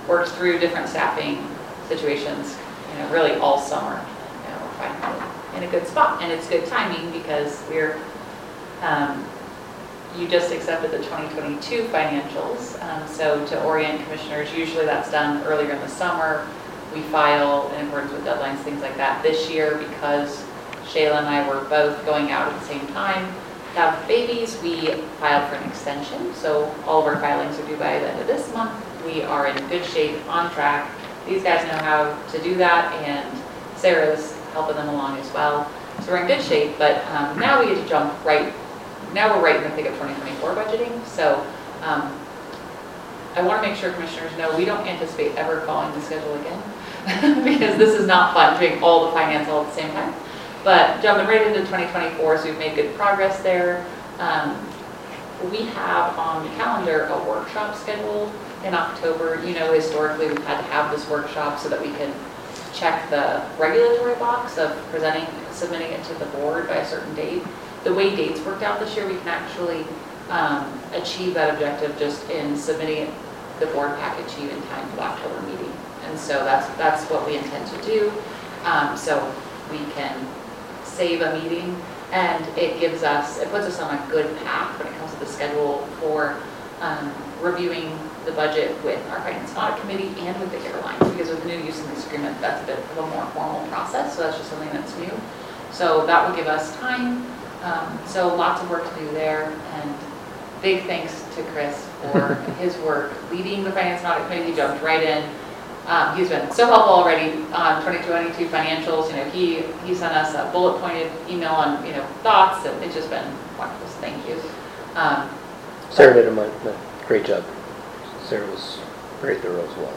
worked through different staffing situations, you know, really all summer. You know, we're finally in a good spot, and it's good timing because we're, um, you just accepted the twenty twenty-two financials. Um, so to orient commissioners, usually that's done earlier in the summer. We file in accordance with deadlines, things like that. This year, because Shayla and I were both going out at the same time to have babies, we filed for an extension. So all of our filings are due by the end of this month. We are in good shape, on track. These guys know how to do that, and Sarah's helping them along as well. So we're in good shape, but um, now we get to jump right, now we're right in the thick of twenty twenty-four budgeting. So um, I want to make sure commissioners know we don't anticipate ever following the schedule again because this is not fun doing all the finance all at the same time. But jumping right into twenty twenty-four, so we've made good progress there. Um, we have on the calendar a workshop scheduled in October. You know, historically we've had to have this workshop so that we can check the regulatory box of presenting, submitting it to the board by a certain date. The way dates worked out this year, we can actually um, achieve that objective just in submitting the board package to you in time for the October meeting. And so that's that's what we intend to do. Um, so we can save a meeting, and it gives us, it puts us on a good path when it comes to the schedule for um, reviewing the budget with our finance and audit committee and with the airlines, because with the new use of this agreement, that's a bit of a more formal process, so that's just something that's new. So that will give us time. Um, so lots of work to do there, and big thanks to Chris for his work leading the finance and audit committee. He jumped right in. Um, he's been so helpful already on twenty twenty-two financials. You know, he he sent us a bullet pointed email on, you know, thoughts, and it's just been wonderful. So thank you. Um, Sarah did a mon- no, great job. Sarah was very thorough as well.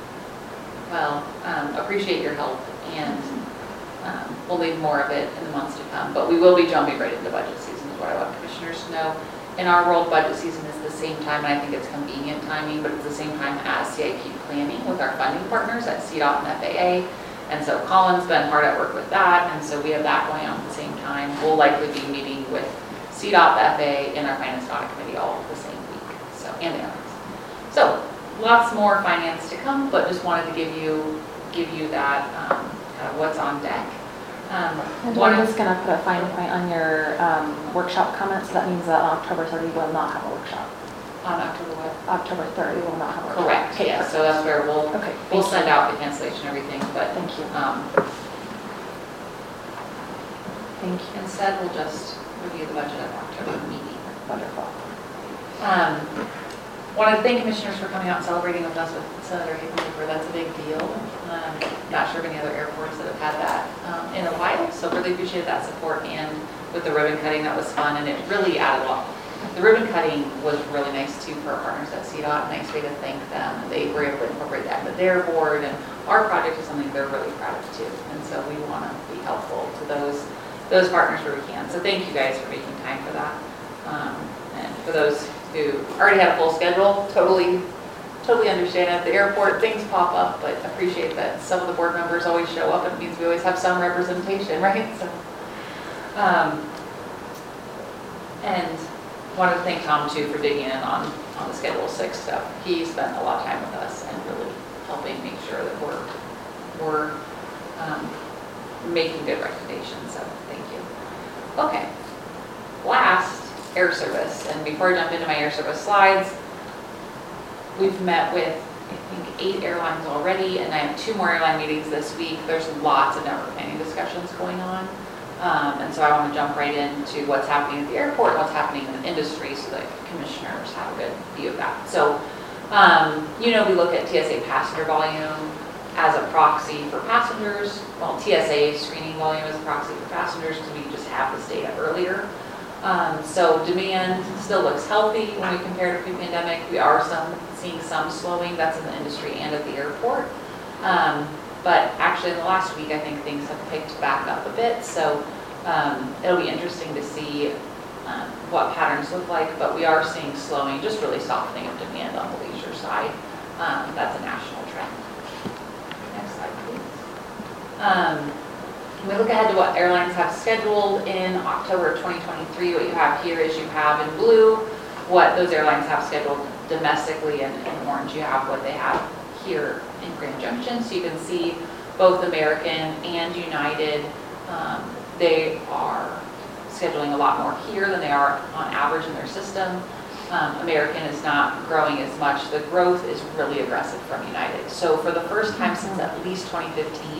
Well, um, appreciate your help, and um, we'll leave more of it in the months to come. But we will be jumping right into budget season, is what I want commissioners to know. In our world, budget season is the same time, and I think it's convenient timing, but it's the same time as C I P planning with our funding partners at C DOT and F A A. And so Colin's been hard at work with that, and so we have that going on at the same time. We'll likely be meeting with C DOT, F A A, and our finance and audit committee all the same week, so, and the others. So lots more finance to come, but just wanted to give you give you that um, kind of what's on deck. Um, and I'm just going to put a fine point on your um, workshop comments. So that means that on October thirtieth we will not have a workshop. On October what? October thirtieth we will not have a workshop. Correct. Okay, yeah. So that's where we'll okay, we'll send you. out the cancellation and everything. But thank you. Um, thank you. Instead, we'll just review the budget at the October meeting. Wonderful. Um, Want to thank commissioners for coming out and celebrating with us with Senator Hickenlooper. That's a big deal. Um, not sure of any other airports that have had that um, in a while, so really appreciate that support. And with the ribbon cutting, that was fun, and it really added a lot. The ribbon cutting was really nice too for our partners at C DOT. Nice way to thank them. They were able to incorporate that into their board, and our project is something they're really proud of too. And so we want to be helpful to those those partners where we can. So thank you guys for making time for that. Um, and for those who already had a full schedule, totally, totally understand at the airport, things pop up, but appreciate that some of the board members always show up. It means we always have some representation, right? So, um, and wanted to thank Tom too for digging in on, on the Schedule six stuff. He spent a lot of time with us and really helping make sure that we're, we're um, making good recommendations, so thank you. Okay, last, air service. And before I jump into my air service slides, we've met with, I think, eight airlines already, and I have two more airline meetings this week. There's lots of network planning discussions going on. Um, and so I want to jump right into what's happening at the airport and what's happening in the industry so that commissioners have a good view of that. So, um, you know, we look at T S A passenger volume as a proxy for passengers. Well, T S A screening volume is a proxy for passengers because we just have this data earlier. Um, so demand still looks healthy when we compare to pre-pandemic. We are some, seeing some slowing. That's in the industry and at the airport. Um, but actually in the last week, I think things have picked back up a bit. So um, it'll be interesting to see um, what patterns look like. But we are seeing slowing, just really softening of demand on the leisure side. Um, that's a national trend. Next slide, please. Um, When we look ahead to what airlines have scheduled in October twenty twenty-three, what you have here is you have in blue what those airlines have scheduled domestically, and in orange you have what they have here in Grand Junction. So you can see both American and United, um, they are scheduling a lot more here than they are on average in their system. Um, American is not growing as much. The growth is really aggressive from United. So for the first time since at least twenty fifteen,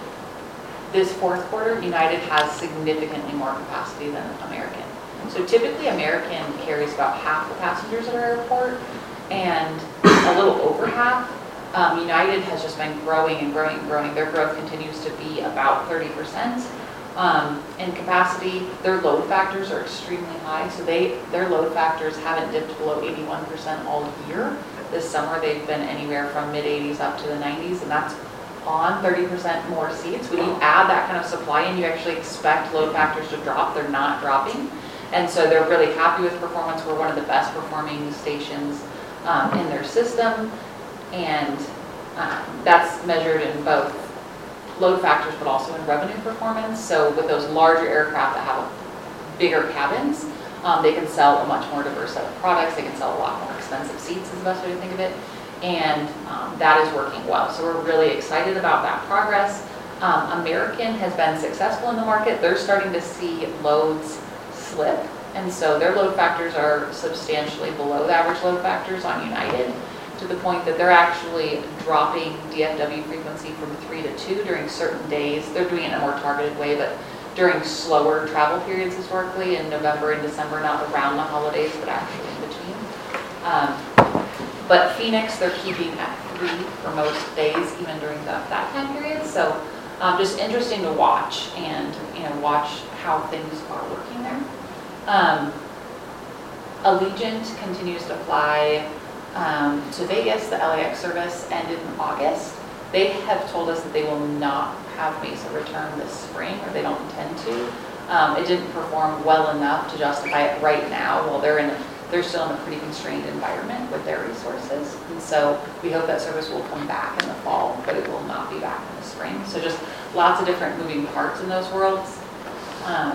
this fourth quarter, United has significantly more capacity than American. So typically American carries about half the passengers at our airport and a little over half. Um, United has just been growing and growing and growing. Their growth continues to be about thirty percent. Um, in capacity, their load factors are extremely high. So they their load factors haven't dipped below eighty-one percent all year. This summer they've been anywhere from mid eighties up to the nineties, and that's on thirty percent more seats. When you add that kind of supply in, you actually expect load factors to drop. They're not dropping. And so they're really happy with performance. We're one of the best performing stations um, in their system. And um, that's measured in both load factors, but also in revenue performance. So with those larger aircraft that have bigger cabins, um, they can sell a much more diverse set of products. They can sell a lot more expensive seats is the best way to think of it. And um, that is working well. So we're really excited about that progress. Um, American has been successful in the market. They're starting to see loads slip. And so their load factors are substantially below the average load factors on United, to the point that they're actually dropping D F W frequency from three to two during certain days. They're doing it in a more targeted way, but during slower travel periods historically in November and December, not around the holidays, but actually in between. Um, but Phoenix, they're keeping at three for most days, even during the, that time period. So um, just interesting to watch and you know watch how things are working there. Um, Allegiant continues to fly Um, to Vegas. The L A X service ended in August. They have told us that they will not have Mesa return this spring, or they don't intend to. Um, it didn't perform well enough to justify it right now. Well, they're in, they're still in a pretty constrained environment with their resources, and so we hope that service will come back in the fall, but it will not be back in the spring. So just lots of different moving parts in those worlds. Um,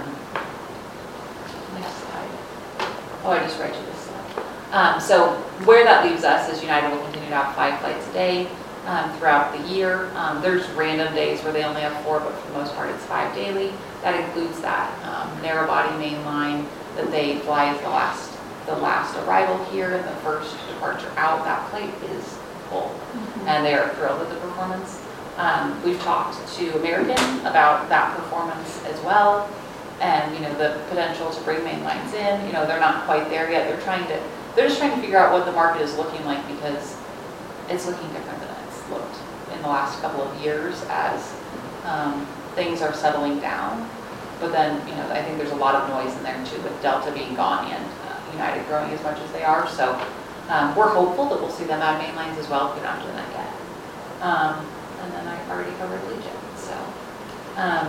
next slide. Oh, I just read you this. Um, so where that leaves us is United will continue to have five flights a day um, throughout the year. Um, there's random days where they only have four, but for the most part it's five daily. That includes that um, narrow body main line that they fly as the last, the last arrival here and the first departure out. That flight is full, mm-hmm. and they are thrilled with the performance. Um, we've talked to American about that performance as well, and you know the potential to bring main lines in. You know they're not quite there yet. They're trying to. They're just trying to figure out what the market is looking like, because it's looking different than it's looked in the last couple of years as um, things are settling down. But then, you know, I think there's a lot of noise in there too, with Delta being gone and uh, United growing as much as they are. So um, we're hopeful that we'll see them add main lines as well, if we're not doing that yet. Um, and then I already covered Allegiant. So um,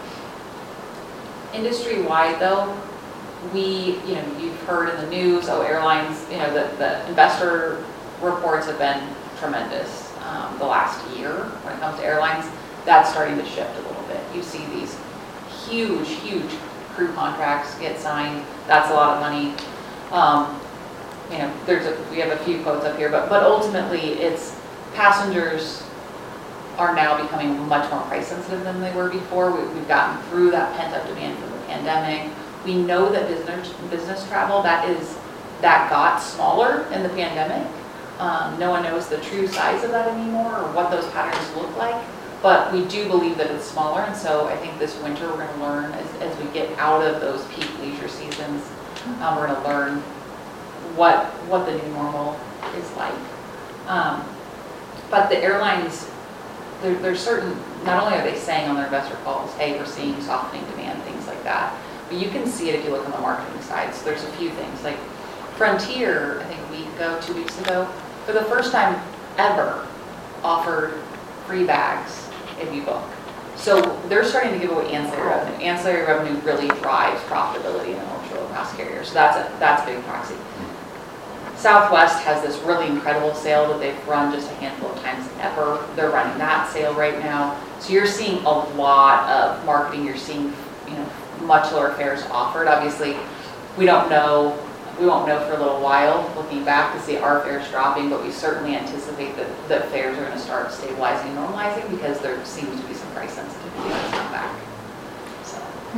industry-wide though, we, you know, you've heard in the news, oh, airlines, you know, the, the investor reports have been tremendous um, the last year when it comes to airlines. That's starting to shift a little bit. You see these huge, huge crew contracts get signed. That's a lot of money. Um, you know, there's a, we have a few quotes up here, but, but ultimately it's passengers are now becoming much more price sensitive than they were before. We, we've gotten through that pent up demand from the pandemic. We know that business business travel, that is, that got smaller in the pandemic. Um, no one knows the true size of that anymore or what those patterns look like, but we do believe that it's smaller, and so I think this winter we're going to learn as, as we get out of those peak leisure seasons, um, we're going to learn what what the new normal is like. Um, but the airlines, there, there's certain, not only are they saying on their investor calls, hey, we're seeing softening demand, things like that, but you can see it if you look on the marketing side. So there's a few things, like Frontier, I think a week ago, two weeks ago, for the first time ever, offered free bags if you book. So they're starting to give away ancillary revenue. Ancillary revenue really drives profitability in an ultra low cost carrier. So that's a, that's a big proxy. Southwest has this really incredible sale that they've run just a handful of times ever. They're running that sale right now. So you're seeing a lot of marketing. You're seeing, you know, much lower fares offered. Obviously, we don't know we won't know for a little while, looking back to see our fares dropping, but we certainly anticipate that, that fares are going to start stabilizing and normalizing because there seems to be some price sensitivity that's come back. So.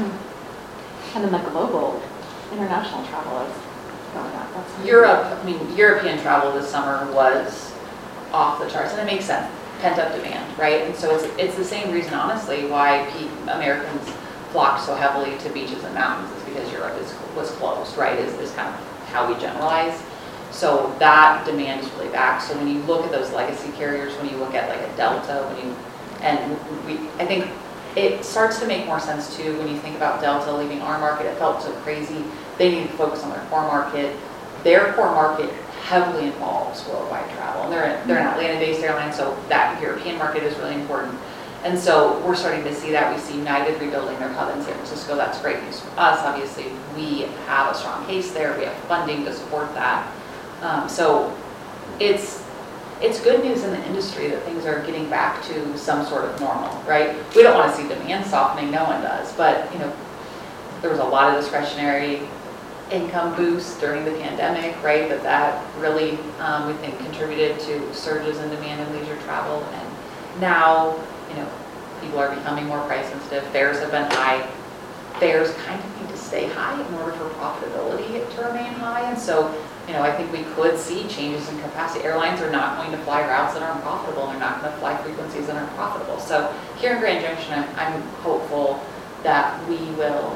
Hmm. And then the global, international travel is going up. That's amazing. Europe, I mean, European travel this summer was off the charts, and it makes sense. Pent-up demand, right? And so it's, it's the same reason, honestly, why pe- Americans flock so heavily to beaches and mountains is because Europe is, was closed, right? Is, is kind of how we generalize. So that demand is really back. So when you look at those legacy carriers, when you look at like a Delta, when you, and we, I think it starts to make more sense too when you think about Delta leaving our market. It felt so crazy. They needed to focus on their core market. Their core market heavily involves worldwide travel. And they're, they're an Atlanta-based airline, so that European market is really important. And so we're starting to see that. We see United rebuilding their hub in San Francisco. That's great news for us. Obviously, we have a strong case there. We have funding to support that. Um, so it's it's good news in the industry that things are getting back to some sort of normal, right? We don't want to see demand softening. No one does. But, you know, there was a lot of discretionary income boost during the pandemic, right? That that really, um, we think, contributed to surges in demand in leisure travel. And now, you know, people are becoming more price sensitive. Fares have been high. Fares kind of need to stay high in order for profitability to remain high. And so, you know, I think we could see changes in capacity. Airlines are not going to fly routes that aren't profitable, and they're not going to fly frequencies that aren't profitable. So here in Grand Junction, I'm, I'm hopeful that we will,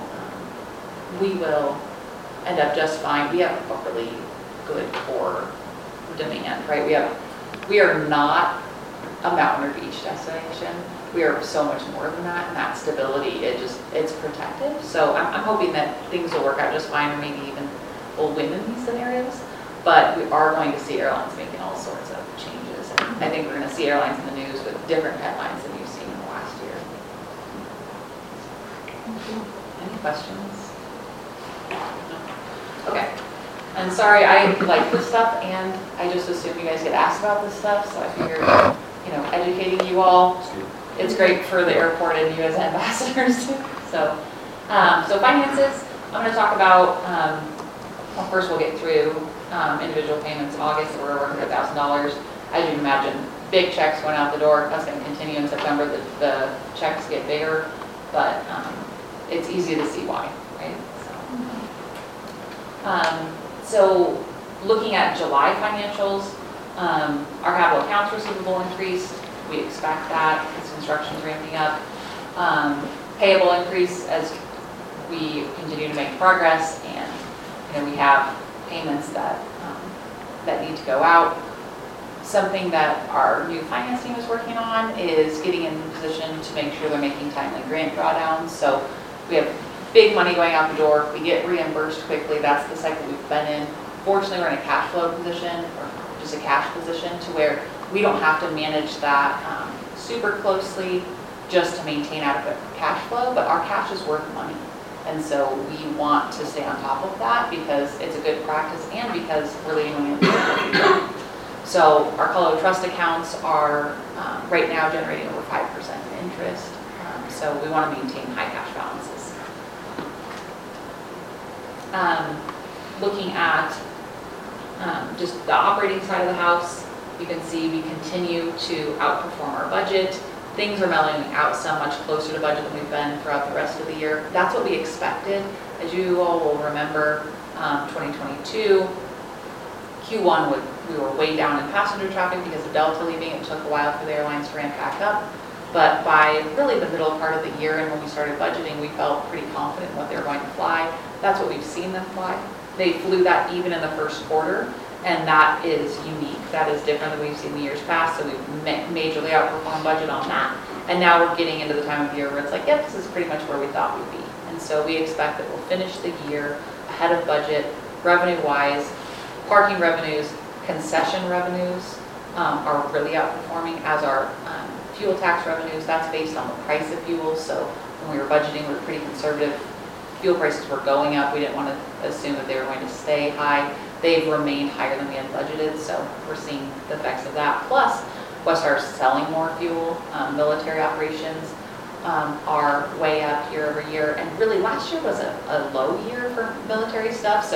um, we will end up just fine. We have a really good core demand, right? We have, we are not a mountain or beach destination. We are so much more than that, and that stability, it just, it's protective. So I'm, I'm hoping that things will work out just fine, or maybe even we'll win in these scenarios. But we are going to see airlines making all sorts of changes. And I think we're going to see airlines in the news with different headlines than you've seen in the last year. Any questions? Okay. And sorry, I like this stuff, and I just assume you guys get asked about this stuff, so I figured, you know, educating you all, it's great for the airport and you as ambassadors too. So, um, so finances, I'm going to talk about, um, well, first we'll get through um, individual payments in August. We're over one hundred thousand dollars. As you can imagine, big checks going out the door. That's going to continue in September. The, the checks get bigger, but um, it's easy to see why, right? So, um, so looking at July financials, um, our capital accounts receivable increased. We expect that as construction's ramping up. Um, payable increase as we continue to make progress, and you know, we have payments that um, that need to go out. Something that our new finance team is working on is getting in position to make sure they're making timely grant drawdowns. So we have big money going out the door. We get reimbursed quickly. That's the cycle we've been in. Fortunately, we're in a cash flow position, or just a cash position, to where we don't have to manage that um, super closely just to maintain adequate cash flow, but our cash is worth money. And so we want to stay on top of that because it's a good practice and because we're leading on the So our Colo Trust accounts are um, right now generating over five percent interest. Um, so we want to maintain high cash balances. Um, looking at um, just the operating side of the house, you can see we continue to outperform our budget. Things are mellowing out so much closer to budget than we've been throughout the rest of the year. That's what we expected. As you all will remember, um, twenty twenty-two, Q one, would, we were way down in passenger traffic because of Delta leaving. It took a while for the airlines to ramp back up. But by really the middle part of the year and when we started budgeting, we felt pretty confident in what they were going to fly. That's what we've seen them fly. They flew that even in the first quarter. And that is unique. That is different than we've seen in years past. So we've ma majorly outperformed budget on that. And now we're getting into the time of year where it's like, yep, this is pretty much where we thought we'd be. And so we expect that we'll finish the year ahead of budget, revenue-wise. Parking revenues, concession revenues um, are really outperforming, as are um, fuel tax revenues. That's based on the price of fuel. So when we were budgeting, we were pretty conservative. Fuel prices were going up. We didn't want to assume that they were going to stay high. They've remained higher than we had budgeted, so we're seeing the effects of that. Plus, Westar's selling more fuel. Um, military operations um, are way up year over year, and really last year was a, a low year for military stuff, so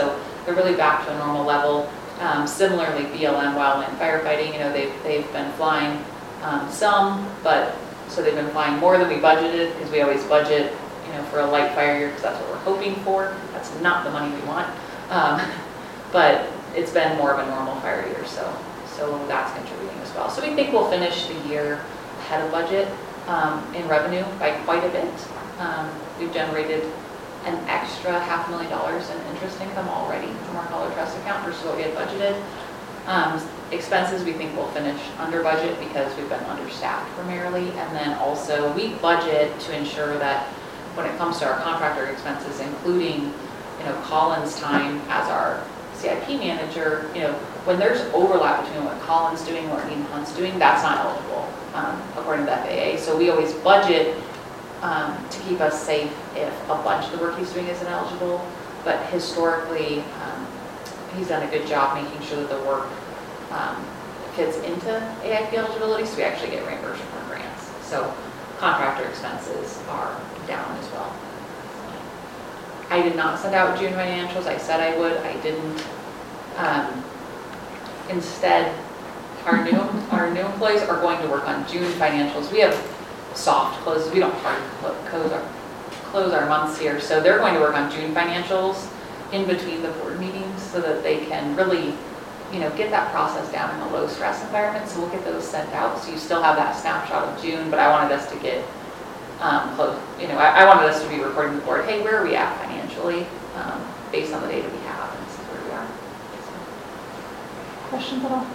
they're really back to a normal level. Um, similarly, B L M wildland firefighting, you know, they've, they've been flying um, some, but so they've been flying more than we budgeted because we always budget, you know, for a light fire year because that's what we're hoping for. That's not the money we want. Um, but it's been more of a normal fire year, so so that's contributing as well. So we think we'll finish the year ahead of budget um, in revenue by quite a bit. Um, we've generated an extra half a million dollars in interest income already from our Dollar Trust account versus what we had budgeted. Um, expenses we think will finish under budget because we've been understaffed primarily, and then also we budget to ensure that when it comes to our contractor expenses, including you know Colin's time as our C I P manager, you know when there's overlap between what Colin's doing and what Meaden Hunt's doing, that's not eligible um, according to the F A A. So we always budget um, to keep us safe if a bunch of the work he's doing isn't eligible, but historically um, he's done a good job making sure that the work um, fits into A I P eligibility, so we actually get reimbursed from grants. So contractor expenses are down as well. I did not send out June financials. I said I would. I didn't. Um, instead, our new our new employees are going to work on June financials. We have soft closes. We don't hard close our close our months here, so they're going to work on June financials in between the board meetings so that they can really, you know, get that process down in a low stress environment. So we'll get those sent out. So you still have that snapshot of June, but I wanted us to get um, close. You know, I, I wanted us to be reporting to the board, hey, where are we at financially um, based on the data we have and see where we are. So. Questions at all?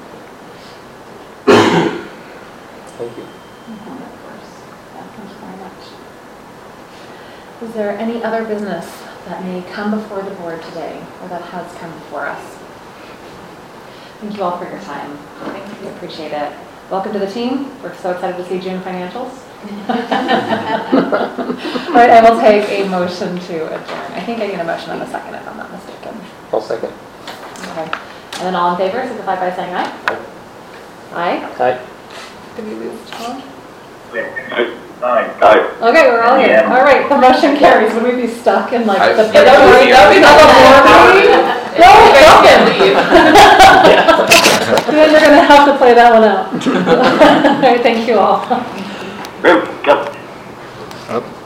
Thank you. Mm-hmm, of course. Yeah, thank you very much. Is there any other business that may come before the board today or that has come before us? Thank you all for your time. Thank you. We appreciate it. Welcome to the team. We're so excited to see June financials. All right, I will take a motion to adjourn. I think I get a motion on the second if I'm not mistaken. I'll second. Okay. And then all in favor, signify by saying aye. Aye. Aye? Aye. Did we lose Tom? Aye. Aye. Okay, we're all here. All right, the motion carries. Would we be stuck in like I- the Yeah, that would be- that would be not a board meeting? No, welcome. Then we're gonna have to play that one out. All right, thank you all. Grim, come. Oh.